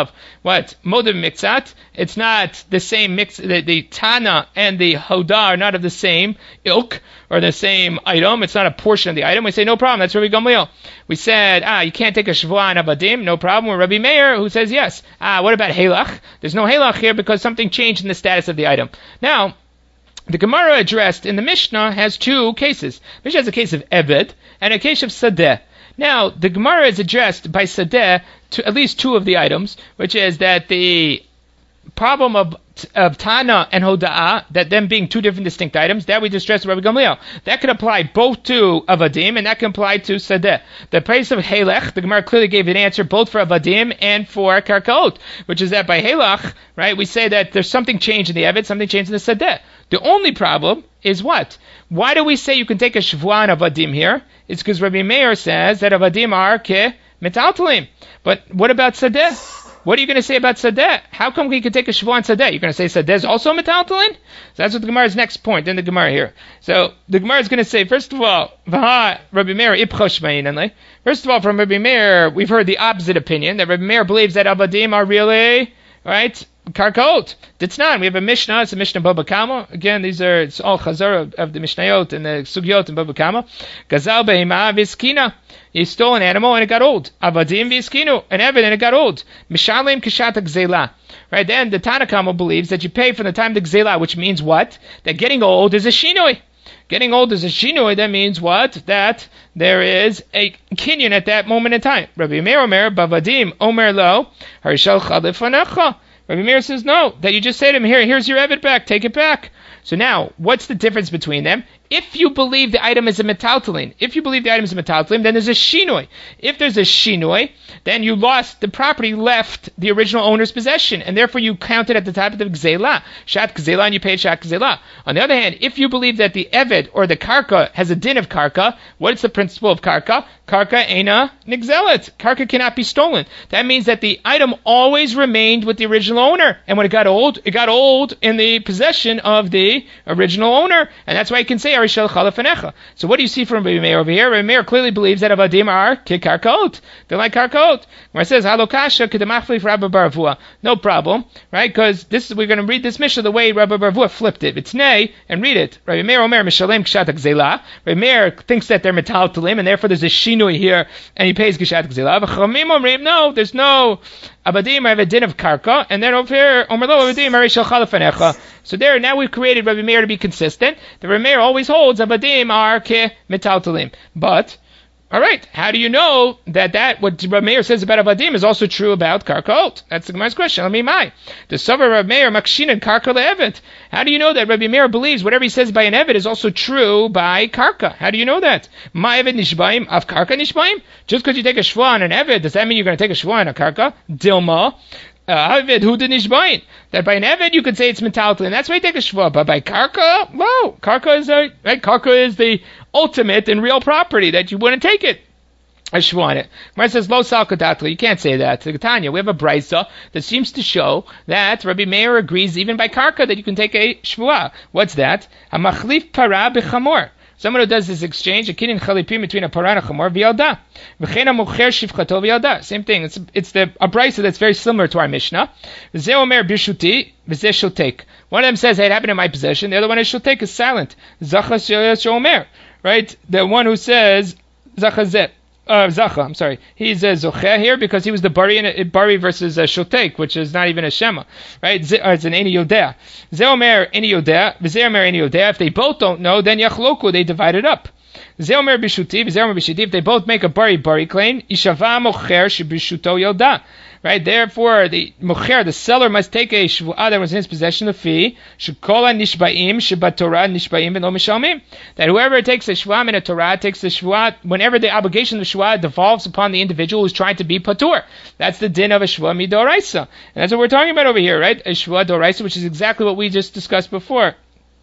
of what? Modem Mixat. It's not the same mix, the, the Tana and the Hoda are not of the same ilk, or the same item. It's not a portion of the item. We say, no problem, that's Rabbi Gamliel. We said, ah, you can't take a Shvuah on Avadim, no problem. With Rabbi Meir, who says yes. Ah, what about Halach? There's no Halach here because something changed in the status of the item. Now, the Gemara addressed in the Mishnah has two cases. Mishnah has a case of Eved and a case of Sadeh. Now, the Gemara is addressed by Sadeh to at least two of the items, which is that the problem of of Tana and Hoda'ah, that them being two different distinct items, that we just stressed Rabbi Gamliel. That could apply both to Avadim, and that can apply to Sadeh. The place of Halech, the Gemara clearly gave an answer both for Avadim and for Karkaot, which is that by Halech, right, we say that there's something changed in the Eved, something changed in the Sadeh. The only problem is what? Why do we say you can take a Shvuah on Avadim here? It's because Rabbi Meir says that Avadim are ke metaltalim. But what about Sadeh? What are you going to say about Sadeh? How come we can take a Shvuah on Sadeh? You're going to say Sadeh is also metaltalin? So that's what the Gemara's next point in the Gemara here. So the Gemara is going to say, first of all, Vaha Rabbi Meir ipchosh ma'inanle. First of all, from Rabbi Meir, we've heard the opposite opinion, that Rabbi Meir believes that Avadim are really, right, Karkaot. Ditznan, we have a Mishnah, it's a Mishnah Baba Kama. Again, these are, it's all Chazar of, of the Mishnayot and the Sugyot in Baba Kama. Gazal behima v'skina. He stole an animal and it got old. Avadim v'skinu, an Eved and it got old. Mishalim kishat gzela. Right, then the Tanakama believes that you pay from the time of the gzela, which means what? That getting old is a shinoi. Getting old is a shinoi, that means what? That there is a kinyan at that moment in time. Rabbi Meir Omer, Bavadim Omer lo, Harishal Chalif Anecha. Rabbi Meir says no, that you just say to him, here, here's your Eved back, take it back. So now, what's the difference between them? If you believe the item is a metaltalin, if you believe the item is a metaltalin, then there's a shinoi. If there's a shinoi, then you lost, the property left the original owner's possession, and therefore you count it at the top of the gzela, shat gzela, and you paid shat gzela. On the other hand, if you believe that the Eved or the karka has a din of karka, what's the principle of karka? Karka ena nigzelet. Karka cannot be stolen. That means that the item always remained with the original owner, and when it got old, it got old in the possession of the original owner, and that's why you can say Arishel Chalaf Anecha. So what do you see from Rabbi Meir over here? Rabbi Meir clearly believes that Avadim are Karkaot. They're like Karkaot. Where it says Halokasha Kedamachli for Rabbi Baravua. No problem, right? Because this we're going to read this Mishnah the way Rabbi Baravua flipped it. It's nay, and read it. Rabbi Meir Omer Mishalem Kshat Gzela. Rabbi Meir thinks that they're metaltalim, and therefore there's a shinui here, and he pays Kshat Gzela. V'chamim Omrim, no, there's no Avadim have a din of karka, and then over here Omer lo Avadim Arishel Chalaf Anecha. So there, now we've created Rabbi Meir to be consistent. The Rabbi Meir always holds Avadim are ke metaltalim. But, alright, how do you know that that, what Rabbi Meir says about Avadim is also true about Karkaot? That's the Gemara's question. Let me my. The Sover Rabbi Meir Makshin and Karka le'Eved. How do you know that Rabbi Meir believes whatever he says by an Eved is also true by Karka? How do you know that? Ma Eved Nishbaim, Av Karka Nishbaim? Just because you take a Shvuah on an Eved, does that mean you're going to take a Shvuah on a Karka? Dilma. Eved hu de nishbain. That by an Eved you could say it's metaltalin. That's why you take a shvuah. But by karka, no. Karka is a, right? Karka is the ultimate in real property that you wouldn't take it. A shvuah on it. Gemara says lo sal kadatli. You can't say that. To Tanya, we have a brisa that seems to show that Rabbi Meir agrees even by karka that you can take a shvuah. What's that? Hamachlif para b'chamor. Someone who does this exchange, a kinin chalipim between a parah and a chamor v'yalda. V'chein mocher shivchato v'yalda. Same thing. It's it's the a brisa that's very similar to our Mishnah. V'zeh omer bishuti, v'zeh shotek. One of them says, hey, it happened in my possession. The other one is shotek, is silent. Zachas shomer. Right? The one who says, zachazeh. Uh, Zacha, I'm sorry. He's a uh, Zocher here because he was the Bari, in, Bari versus uh, Shotek, which is not even a Shema. Right? Z- uh, it's an Eni Yodea. Zeomer Eni Yodea, V'zeomer Eni Yodea. If they both don't know, then Yachloku, they divide it up. Zeomer Bishuti, V'zeomer Bishiti. If they both make a Bari Bari claim, Ishava Mocher Shibishuto Yoda. Right? Therefore, the Mocher, the seller, must take a Shvuah that was in his possession, the fee, Shekola Nishbaim, Shebat Torah Nishbaim, and Lo Mishalmim. That whoever takes a Shvuah in a Torah takes the Shvuah, whenever the obligation of the Shvuah devolves upon the individual who's trying to be Patur. That's the din of a Shvuah Midoraisa. And that's what we're talking about over here, right? A Shvuah Doraisa, which is exactly what we just discussed before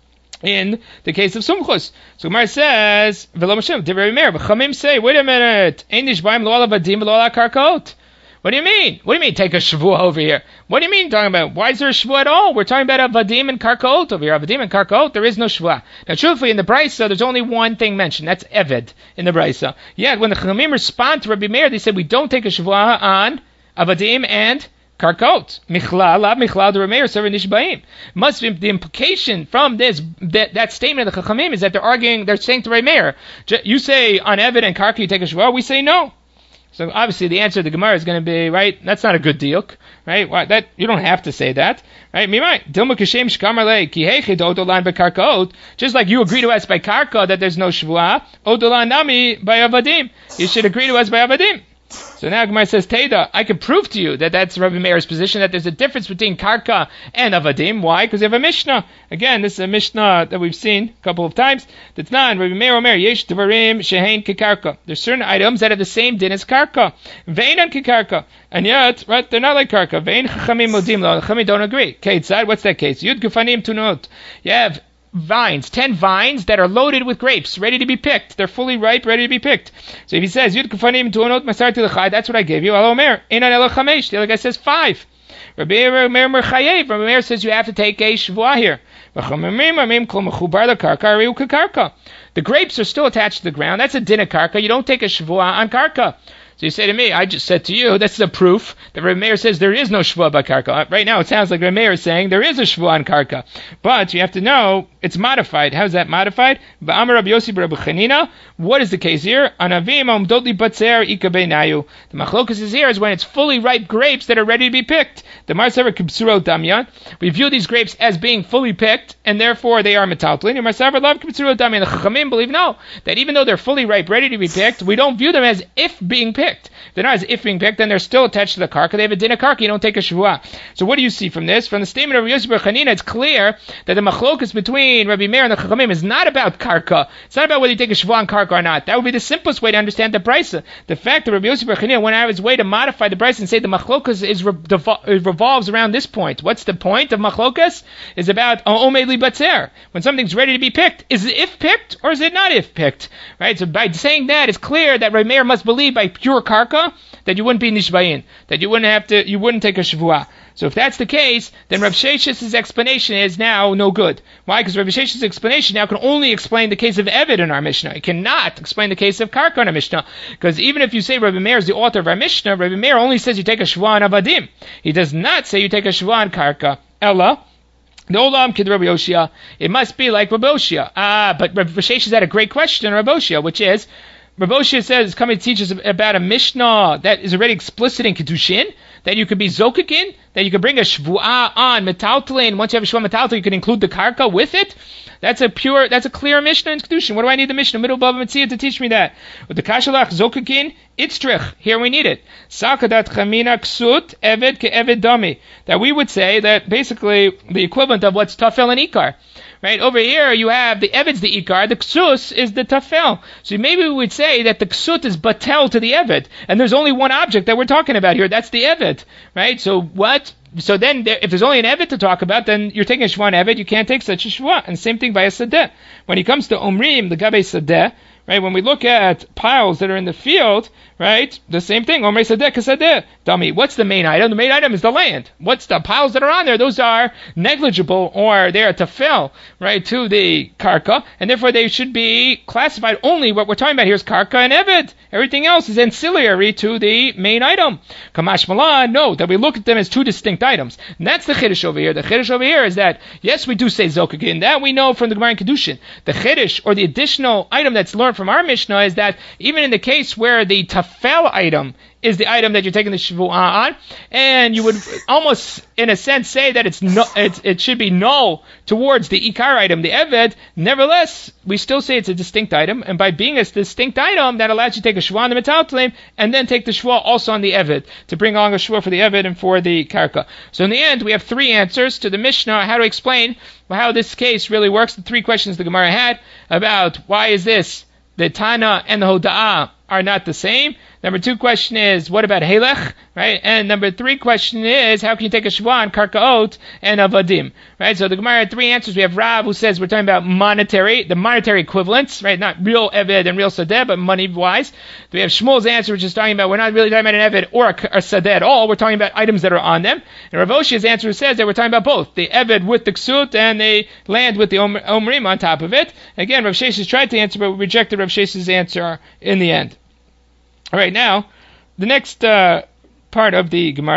in the case of Sumchus. So Gemara says, V'lo Mashem, Divrei Meir, V'chamim say, wait a minute, Ein Nishbaim lo ala vadim v'lo ala karkaot. What do you mean? What do you mean take a shvuah over here? What do you mean talking about? Why is there a shvuah at all? We're talking about Avadim and Karkaot over here. Avadim and Karkaot, there is no shvuah. Now, truthfully, in the Brisa, there's only one thing mentioned. That's Eved in the Brisa. Yet, when the Chachamim respond to Rabbi Meir, they said we don't take a shvuah on Avadim and karkot. Michlal, la michlal, the Rameir, sever nishbaim. Must be the implication from this, that, that statement of the Chachamim is that they're arguing, they're saying to Rameir, you say on Eved and Karka you take a shvuah, we say no. So obviously the answer to the Gemara is going to be, right, that's not a good deal, right? Why, that, you don't have to say that, right? Dilma kashem shkamarle ki hechid odolan bekarkot. Just like you agree to us by karka that there's no shvuah, odolan nami by avadim. You should agree to us by avadim. So now Gemara says, Teda, I can prove to you that that's Rabbi Meir's position, that there's a difference between karka and avadim. Why? Because you have a Mishnah. Again, this is a Mishnah that we've seen a couple of times. That's not Rabbi Meir Omer, yesh devarim shehein kikarka. There's certain items that have the same din as karka. Veinan kikarka. And yet, right, they're not like karka. Vein chachamim modim lo. Chachamim don't agree. Keitzad, what's that case? Yud gufanim tunot. You have vines, ten vines that are loaded with grapes, ready to be picked. They're fully ripe, ready to be picked. So if he says, Yud kufanim tuonot masarti l'chai, that's what I gave you. Alo Omer, inan elo chamesh. The other guy says five. Rabbi Meir Merchayev, Rabbi Meir says you have to take a shvuah here. The grapes are still attached to the ground. That's a din of karka. You don't take a shvuah on karka. So you say to me, I just said to you, this is a proof that Rabbi Meir says there is no shvuah by karka. Right now it sounds like Rabbi Meir is saying there is a shvuah on karka. But you have to know, it's modified. How is that modified? What is the case here? The machlokas is here is when it's fully ripe grapes that are ready to be picked. The Marsavar Kibsuro Damyan. We view these grapes as being fully picked, and therefore they are metaltlin. And Marsavar Love Kibsuro Damyan. The Chachamim believe no, that even though they're fully ripe, ready to be picked, we don't view them as if being picked. They're not as if being picked, then they're still attached to the karka. They have a din of karka. You don't take a shvuah. So what do you see from this? From the statement of Rabbi Yossi bar Chanina, it's clear that the machlokas between Rabbi Meir and the Chachamim is not about karka. It's not about whether you take a shvuah on karka or not. That would be the simplest way to understand the brisa. The fact that Rabbi Yossi bar Chanina went out of his way to modify the brisa and say the machlokas is re- devol- revolves around this point. What's the point of machlokas? Is about omed li batzer. When something's ready to be picked, is it if picked or is it not if picked? Right. So by saying that, it's clear that Rabbi Meir must believe by pure karka that you wouldn't be nishbayin, that you wouldn't have to, you wouldn't take a shvuah. So if that's the case, then Rav Shesh's explanation is now no good. Why? Because Rav Shesh's explanation now can only explain the case of Eved in our Mishnah. It cannot explain the case of Karka in our Mishnah. Because even if you say Rabbi Meir is the author of our Mishnah, Rabbi Meir only says you take a shvuah on avadim. He does not say you take a shvuah on Karka. Ella. The olam kid Rabbi Yoshia. It must be like Rabbi Yoshia. Ah, but Rav Shesh has had a great question on Rabbi Yoshia, which is, Rabbi Yoshia says, coming to teach us about a Mishnah that is already explicit in Kedushin, that you could be zokikin, that you could bring a shvuah on metaltlin. Once you have a shvuah metaltlin, you can include the karka with it. That's a pure, that's a clear Mishnah in Kedushin. What do I need the Mishnah, middle Bava Metzia, to teach me that? With the kashalach zokikin, itztrich. Here we need it. Sakadat chamina ksut eved ke eved dami. That we would say that basically the equivalent of what's tafel and ikar. Right, over here you have the Eved's the Ikar, the Ksus is the Tafel. So maybe we would say that the Ksut is Batel to the Eved, and there's only one object that we're talking about here, that's the Eved. Right, so what? So then, there, if there's only an Eved to talk about, then you're taking a Shvuah on Eved, you can't take such a Shvuah. And same thing by a Sadeh. When it comes to Omrim, the Gabe Sadeh, right, when we look at piles that are in the field, right, the same thing, Omrei Sadeh Kasadeh. Dummy, what's the main item? The main item is the land. What's the piles that are on there? Those are negligible, or they're tafel, right, to the karka, and therefore they should be classified only, what we're talking about here is karka and eved. Everything else is ancillary to the main item. Kamash Malan, no, that we look at them as two distinct items. And that's the chiddush over here. The chiddush over here is that, yes, we do say zokagin. That we know from the Gemara in Kedushin. The chiddush, or the additional item that's learned from our Mishnah, is that even in the case where the tafel item is the item that you're taking the shvuah on, and you would almost, in a sense, say that it's no, it's, it should be null towards the ikar item, the eved. Nevertheless, we still say it's a distinct item, and by being a distinct item, that allows you to take a shvuah on the metaltlin, and then take the shvuah also on the eved, to bring along a shvuah for the eved and for the karka. So in the end, we have three answers to the Mishnah, how to explain how this case really works. The three questions the Gemara had about why is this, the Tana and the Hoda'ah are not the same. Number two question is, what about Halech? Right? And number three question is, how can you take a Shvuah on Karkaot and Avadim? Right? So the Gemara had three answers. We have Rav who says we're talking about monetary, the monetary equivalents, right? Not real Eved and real Sadeh, but money-wise. We have Shmuel's answer, which is talking about, we're not really talking about an Eved or a, a Sadeh at all. We're talking about items that are on them. And Rav Oshia's answer says that we're talking about both, the Eved with the Ksut and the land with the Omrim on top of it. Again, Rav Shesh has tried to answer, but we rejected Rav Shesh's answer in the end. All right, now, the next uh, part of the Gemara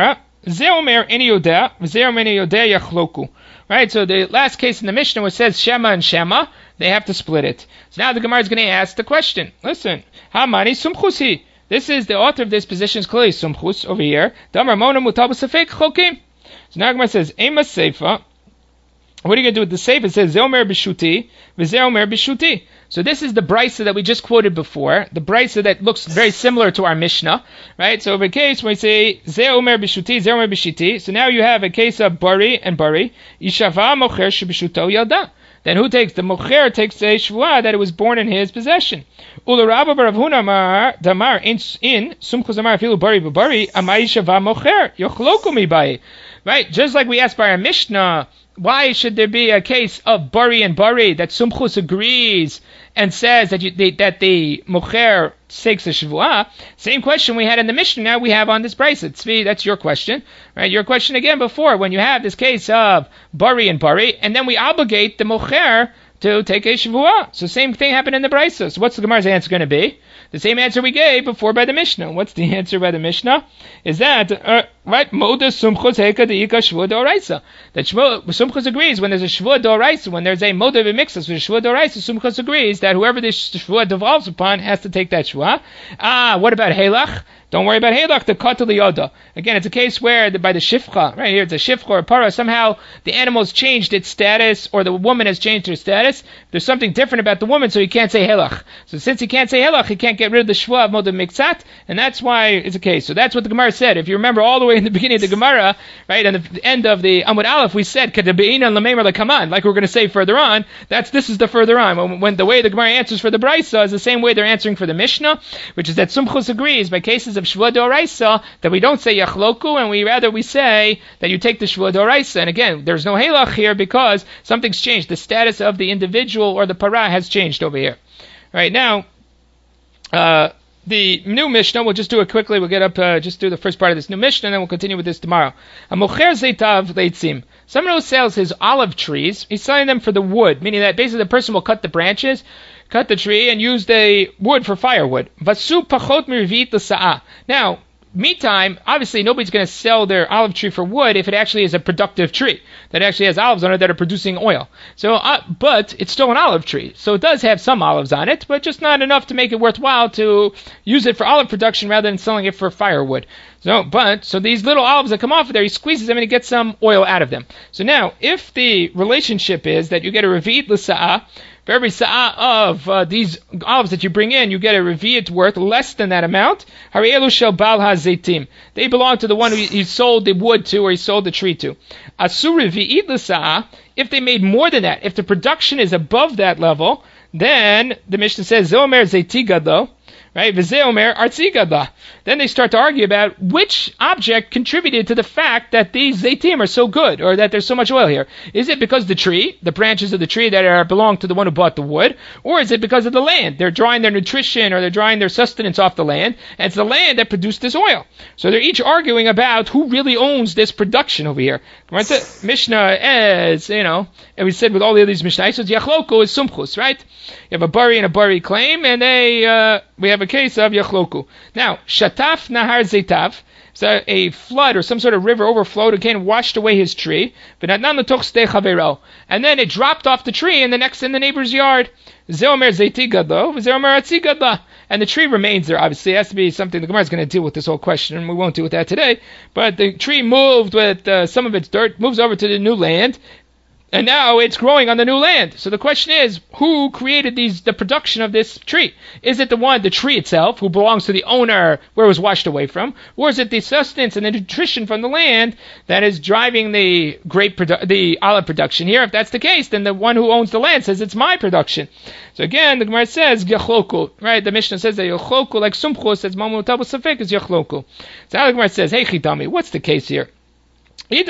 Zeomer eni yoda, zeomer eni yoda yachloku. Right, so the last case in the Mishnah which says Shema and Shema, they have to split it. So now the Gemara is going to ask the question. Listen, Hamani sumchusi. This is the author of this position is clearly sumchus over here. Damar mona mutabas safek chokim. So now the Gemara says Ema Seifa. What are you going to do with the Seifa? It says Zeomer b'shuti, v'zeomer b'shuti. So this is the brisa that we just quoted before, the brisa that looks very similar to our Mishnah, right? So over a case where we say Zeomer b'shuti, Zeomer b'shiti. So now you have a case of bari and bari. Yishava mocher sheb'shuto yalda. Then who takes? The mocher takes a shvuah that it was born in his possession. Ula Rabba bar Rav Huna amar damar in in sumchus amar afilu bari b'bari amai yishava mocher yochloku mibai. Right? Just like we asked by our Mishnah, why should there be a case of bari and bari that Sumchus agrees and says that you, they, that the mocher takes a shvuah? Same question we had in the Mishnah. Now we have on this brisa. Tzvi, that's your question, right? Your question again before when you have this case of bari and bari, and then we obligate the mocher to take a shvuah. So same thing happened in the brisa. So what's the Gemara's answer going to be? The same answer we gave before by the Mishnah. What's the answer by the Mishnah? Is that, uh, right, Moda Sumchus Heka Deika Shvuah D'Oraisa. That Sumchus agrees when there's a Shvuah D'Oraisa, when there's a Moda V'Mixus with a Shvuah D'Oraisa, Sumchus agrees that whoever this Shvuah devolves upon has to take that Shvuah. Ah, what about Helach? Don't worry about Helach, the Katal Yoda. Again, it's a case where the, by the Shifcha, right here, it's a Shifcha or a Para, somehow the animal's changed its status, or the woman has changed her status. There's something different about the woman, so he can't say Helach. So since he can't say Helach, he can't get rid of the Shvuah of Moda Mixat, and that's why it's a case. So that's what the Gemara said. If you remember all the way in the beginning of the Gemara, right, and the end of the Amud Aleph, we said, Kadabeina Lamemer Lekaman, like we're going to say further on, that's, this is the further on. When, when the way the Gemara answers for the Brisa is the same way they're answering for the Mishnah, which is that Sumchus agrees by cases of Shvuah D'Oraisa that we don't say Yachloku, and we rather we say that you take the Shvuah D'Oraisa. And again, there's no Helach here because something's changed. The status of the individual or the para has changed over here. Right now, uh, the new Mishnah, we'll just do it quickly. We'll get up, uh, just do the first part of this new Mishnah, and then we'll continue with this tomorrow. A mocher zeitav leitzim. Someone who sells his olive trees, he's selling them for the wood, meaning that basically the person will cut the branches, cut the tree, and use the wood for firewood. Vasu pachot mirvit l'sa'ah. Now, meantime, obviously nobody's going to sell their olive tree for wood if it actually is a productive tree that actually has olives on it that are producing oil. So, uh, but it's still an olive tree, so it does have some olives on it, but just not enough to make it worthwhile to use it for olive production rather than selling it for firewood. So, but so these little olives that come off of there, he squeezes them and he gets some oil out of them. So now, if the relationship is that you get a revi'it l'sa'ah, for every sa'ah of uh, these olives that you bring in, you get a revi'it worth less than that amount. Harielu shel bal hazeitim. They belong to the one who he sold the wood to or he sold the tree to. Asu revi'it l'sa'ah. If they made more than that, if the production is above that level, then the Mishnah says Zomer zeiti gadlo. Right? V'zeomer artzi gadla. Then they start to argue about which object contributed to the fact that these zaitim are so good, or that there's so much oil here. Is it because the tree, the branches of the tree that are belong to the one who bought the wood, or is it because of the land? They're drawing their nutrition or they're drawing their sustenance off the land, and it's the land that produced this oil. So they're each arguing about who really owns this production over here. Mishnah is, you know, and we said with all the other Mishnah, so Yachloko is Sumchus, right? You have a bari and a bari claim, and they, uh, we have a case of Yachloku. Now, Shataf Nahar Zeitav, so a flood or some sort of river overflowed, again washed away his tree, and then it dropped off the tree in the next in the neighbor's yard. Zeomer Zeiti Gadlo, Zeomer Atzi Gadla. And the tree remains there, obviously. It has to be something, the Gemara is going to deal with this whole question, and we won't deal with that today. But the tree moved with uh, some of its dirt, moves over to the new land, and now it's growing on the new land. So the question is, who created these the production of this tree? Is it the one, the tree itself, who belongs to the owner where it was washed away from? Or is it the sustenance and the nutrition from the land that is driving the grape produ- the olive production here? If that's the case, then the one who owns the land says it's my production. So again, the Gemara says, Yachloku, right? The Mishnah says that Yachloku, like Sumchus, says Mamu Tabu Safek is Yachloku. So now the Gemara says, hey Chitami, what's the case here? If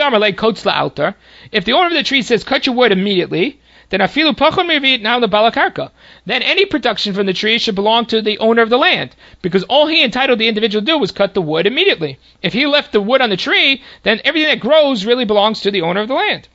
the owner of the tree says, cut your wood immediately, then afilu pachon mirvit now the balakarka. Then any production from the tree should belong to the owner of the land, because all he entitled the individual to do was cut the wood immediately. If he left the wood on the tree, then everything that grows really belongs to the owner of the land.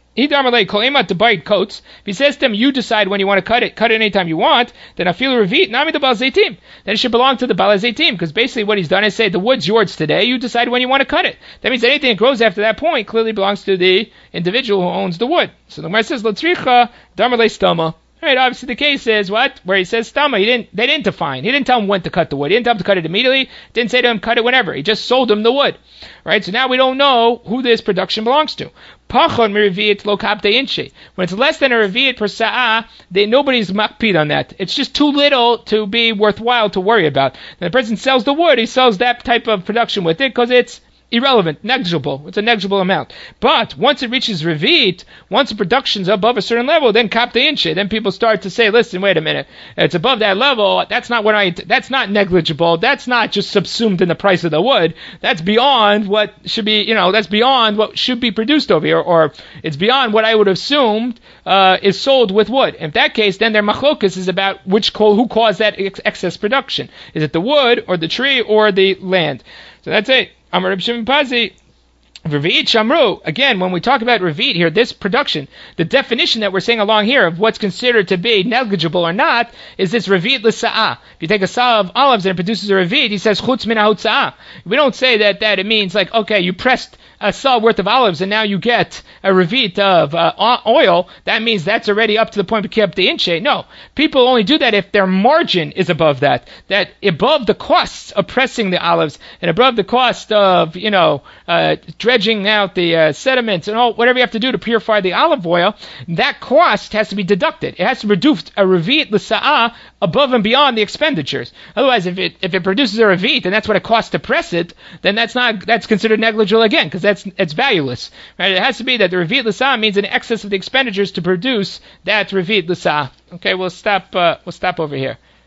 Coats. If he says to them, you decide when you want to cut it, cut it anytime you want, then I feel revit, nami the Baal Zaitim. Then it should belong to the Baal Zaitim, because basically what he's done is say, the wood's yours today, you decide when you want to cut it. That means that anything that grows after that point clearly belongs to the individual who owns the wood. So the Gemara says, L'tzricha, darmalei stama. Right, obviously the case is what? Where he says stama, he didn't, they didn't define. He didn't tell him when to cut the wood. He didn't tell him to cut it immediately. Didn't say to him, cut it whenever. He just sold him the wood. Right, so now we don't know who this production belongs to. Pachon merivit lo kapte inche. When it's less than a revit per sa'ah, they, nobody's makpid on that. It's just too little to be worthwhile to worry about. When the person sells the wood, he sells that type of production with it because it's irrelevant, negligible. It's a negligible amount. But once it reaches revit, once the production's above a certain level, then kapte inche. Then people start to say, listen, wait a minute. It's above that level. That's not what I, that's not negligible. That's not just subsumed in the price of the wood. That's beyond what should be, you know, that's beyond what should be produced over here, or it's beyond what I would have assumed, uh, is sold with wood. In that case, then their machlokas is about which, who caused that ex- excess production. Is it the wood, or the tree, or the land? So that's it. Amar Reb Shimon Pazi, Revit Shamru. Again, when we talk about Revit here, this production, the definition that we're saying along here of what's considered to be negligible or not, is this Revit l'sa'ah. If you take a saw of olives and it produces a Revit, he says chutz min ha'utza'ah. We don't say that, that it means like, okay, you pressed a saw worth of olives and now you get a revit of uh, oil. That means that's already up to the point of kept the inche. No, people only do that if their margin is above that. That above the costs of pressing the olives and above the cost of, you know, uh, dredging out the uh, sediments and all, whatever you have to do to purify the olive oil, that cost has to be deducted. It has to reduce a revit l'sa'ah above and beyond the expenditures. Otherwise, if it if it produces a revit and that's what it costs to press it, then that's not that's considered negligible again, because that's it's valueless. Right? It has to be that the revit l'sa'ah means in excess of the expenditures to produce that revit l'sa'ah. Okay, we'll stop. Uh, we'll stop over here.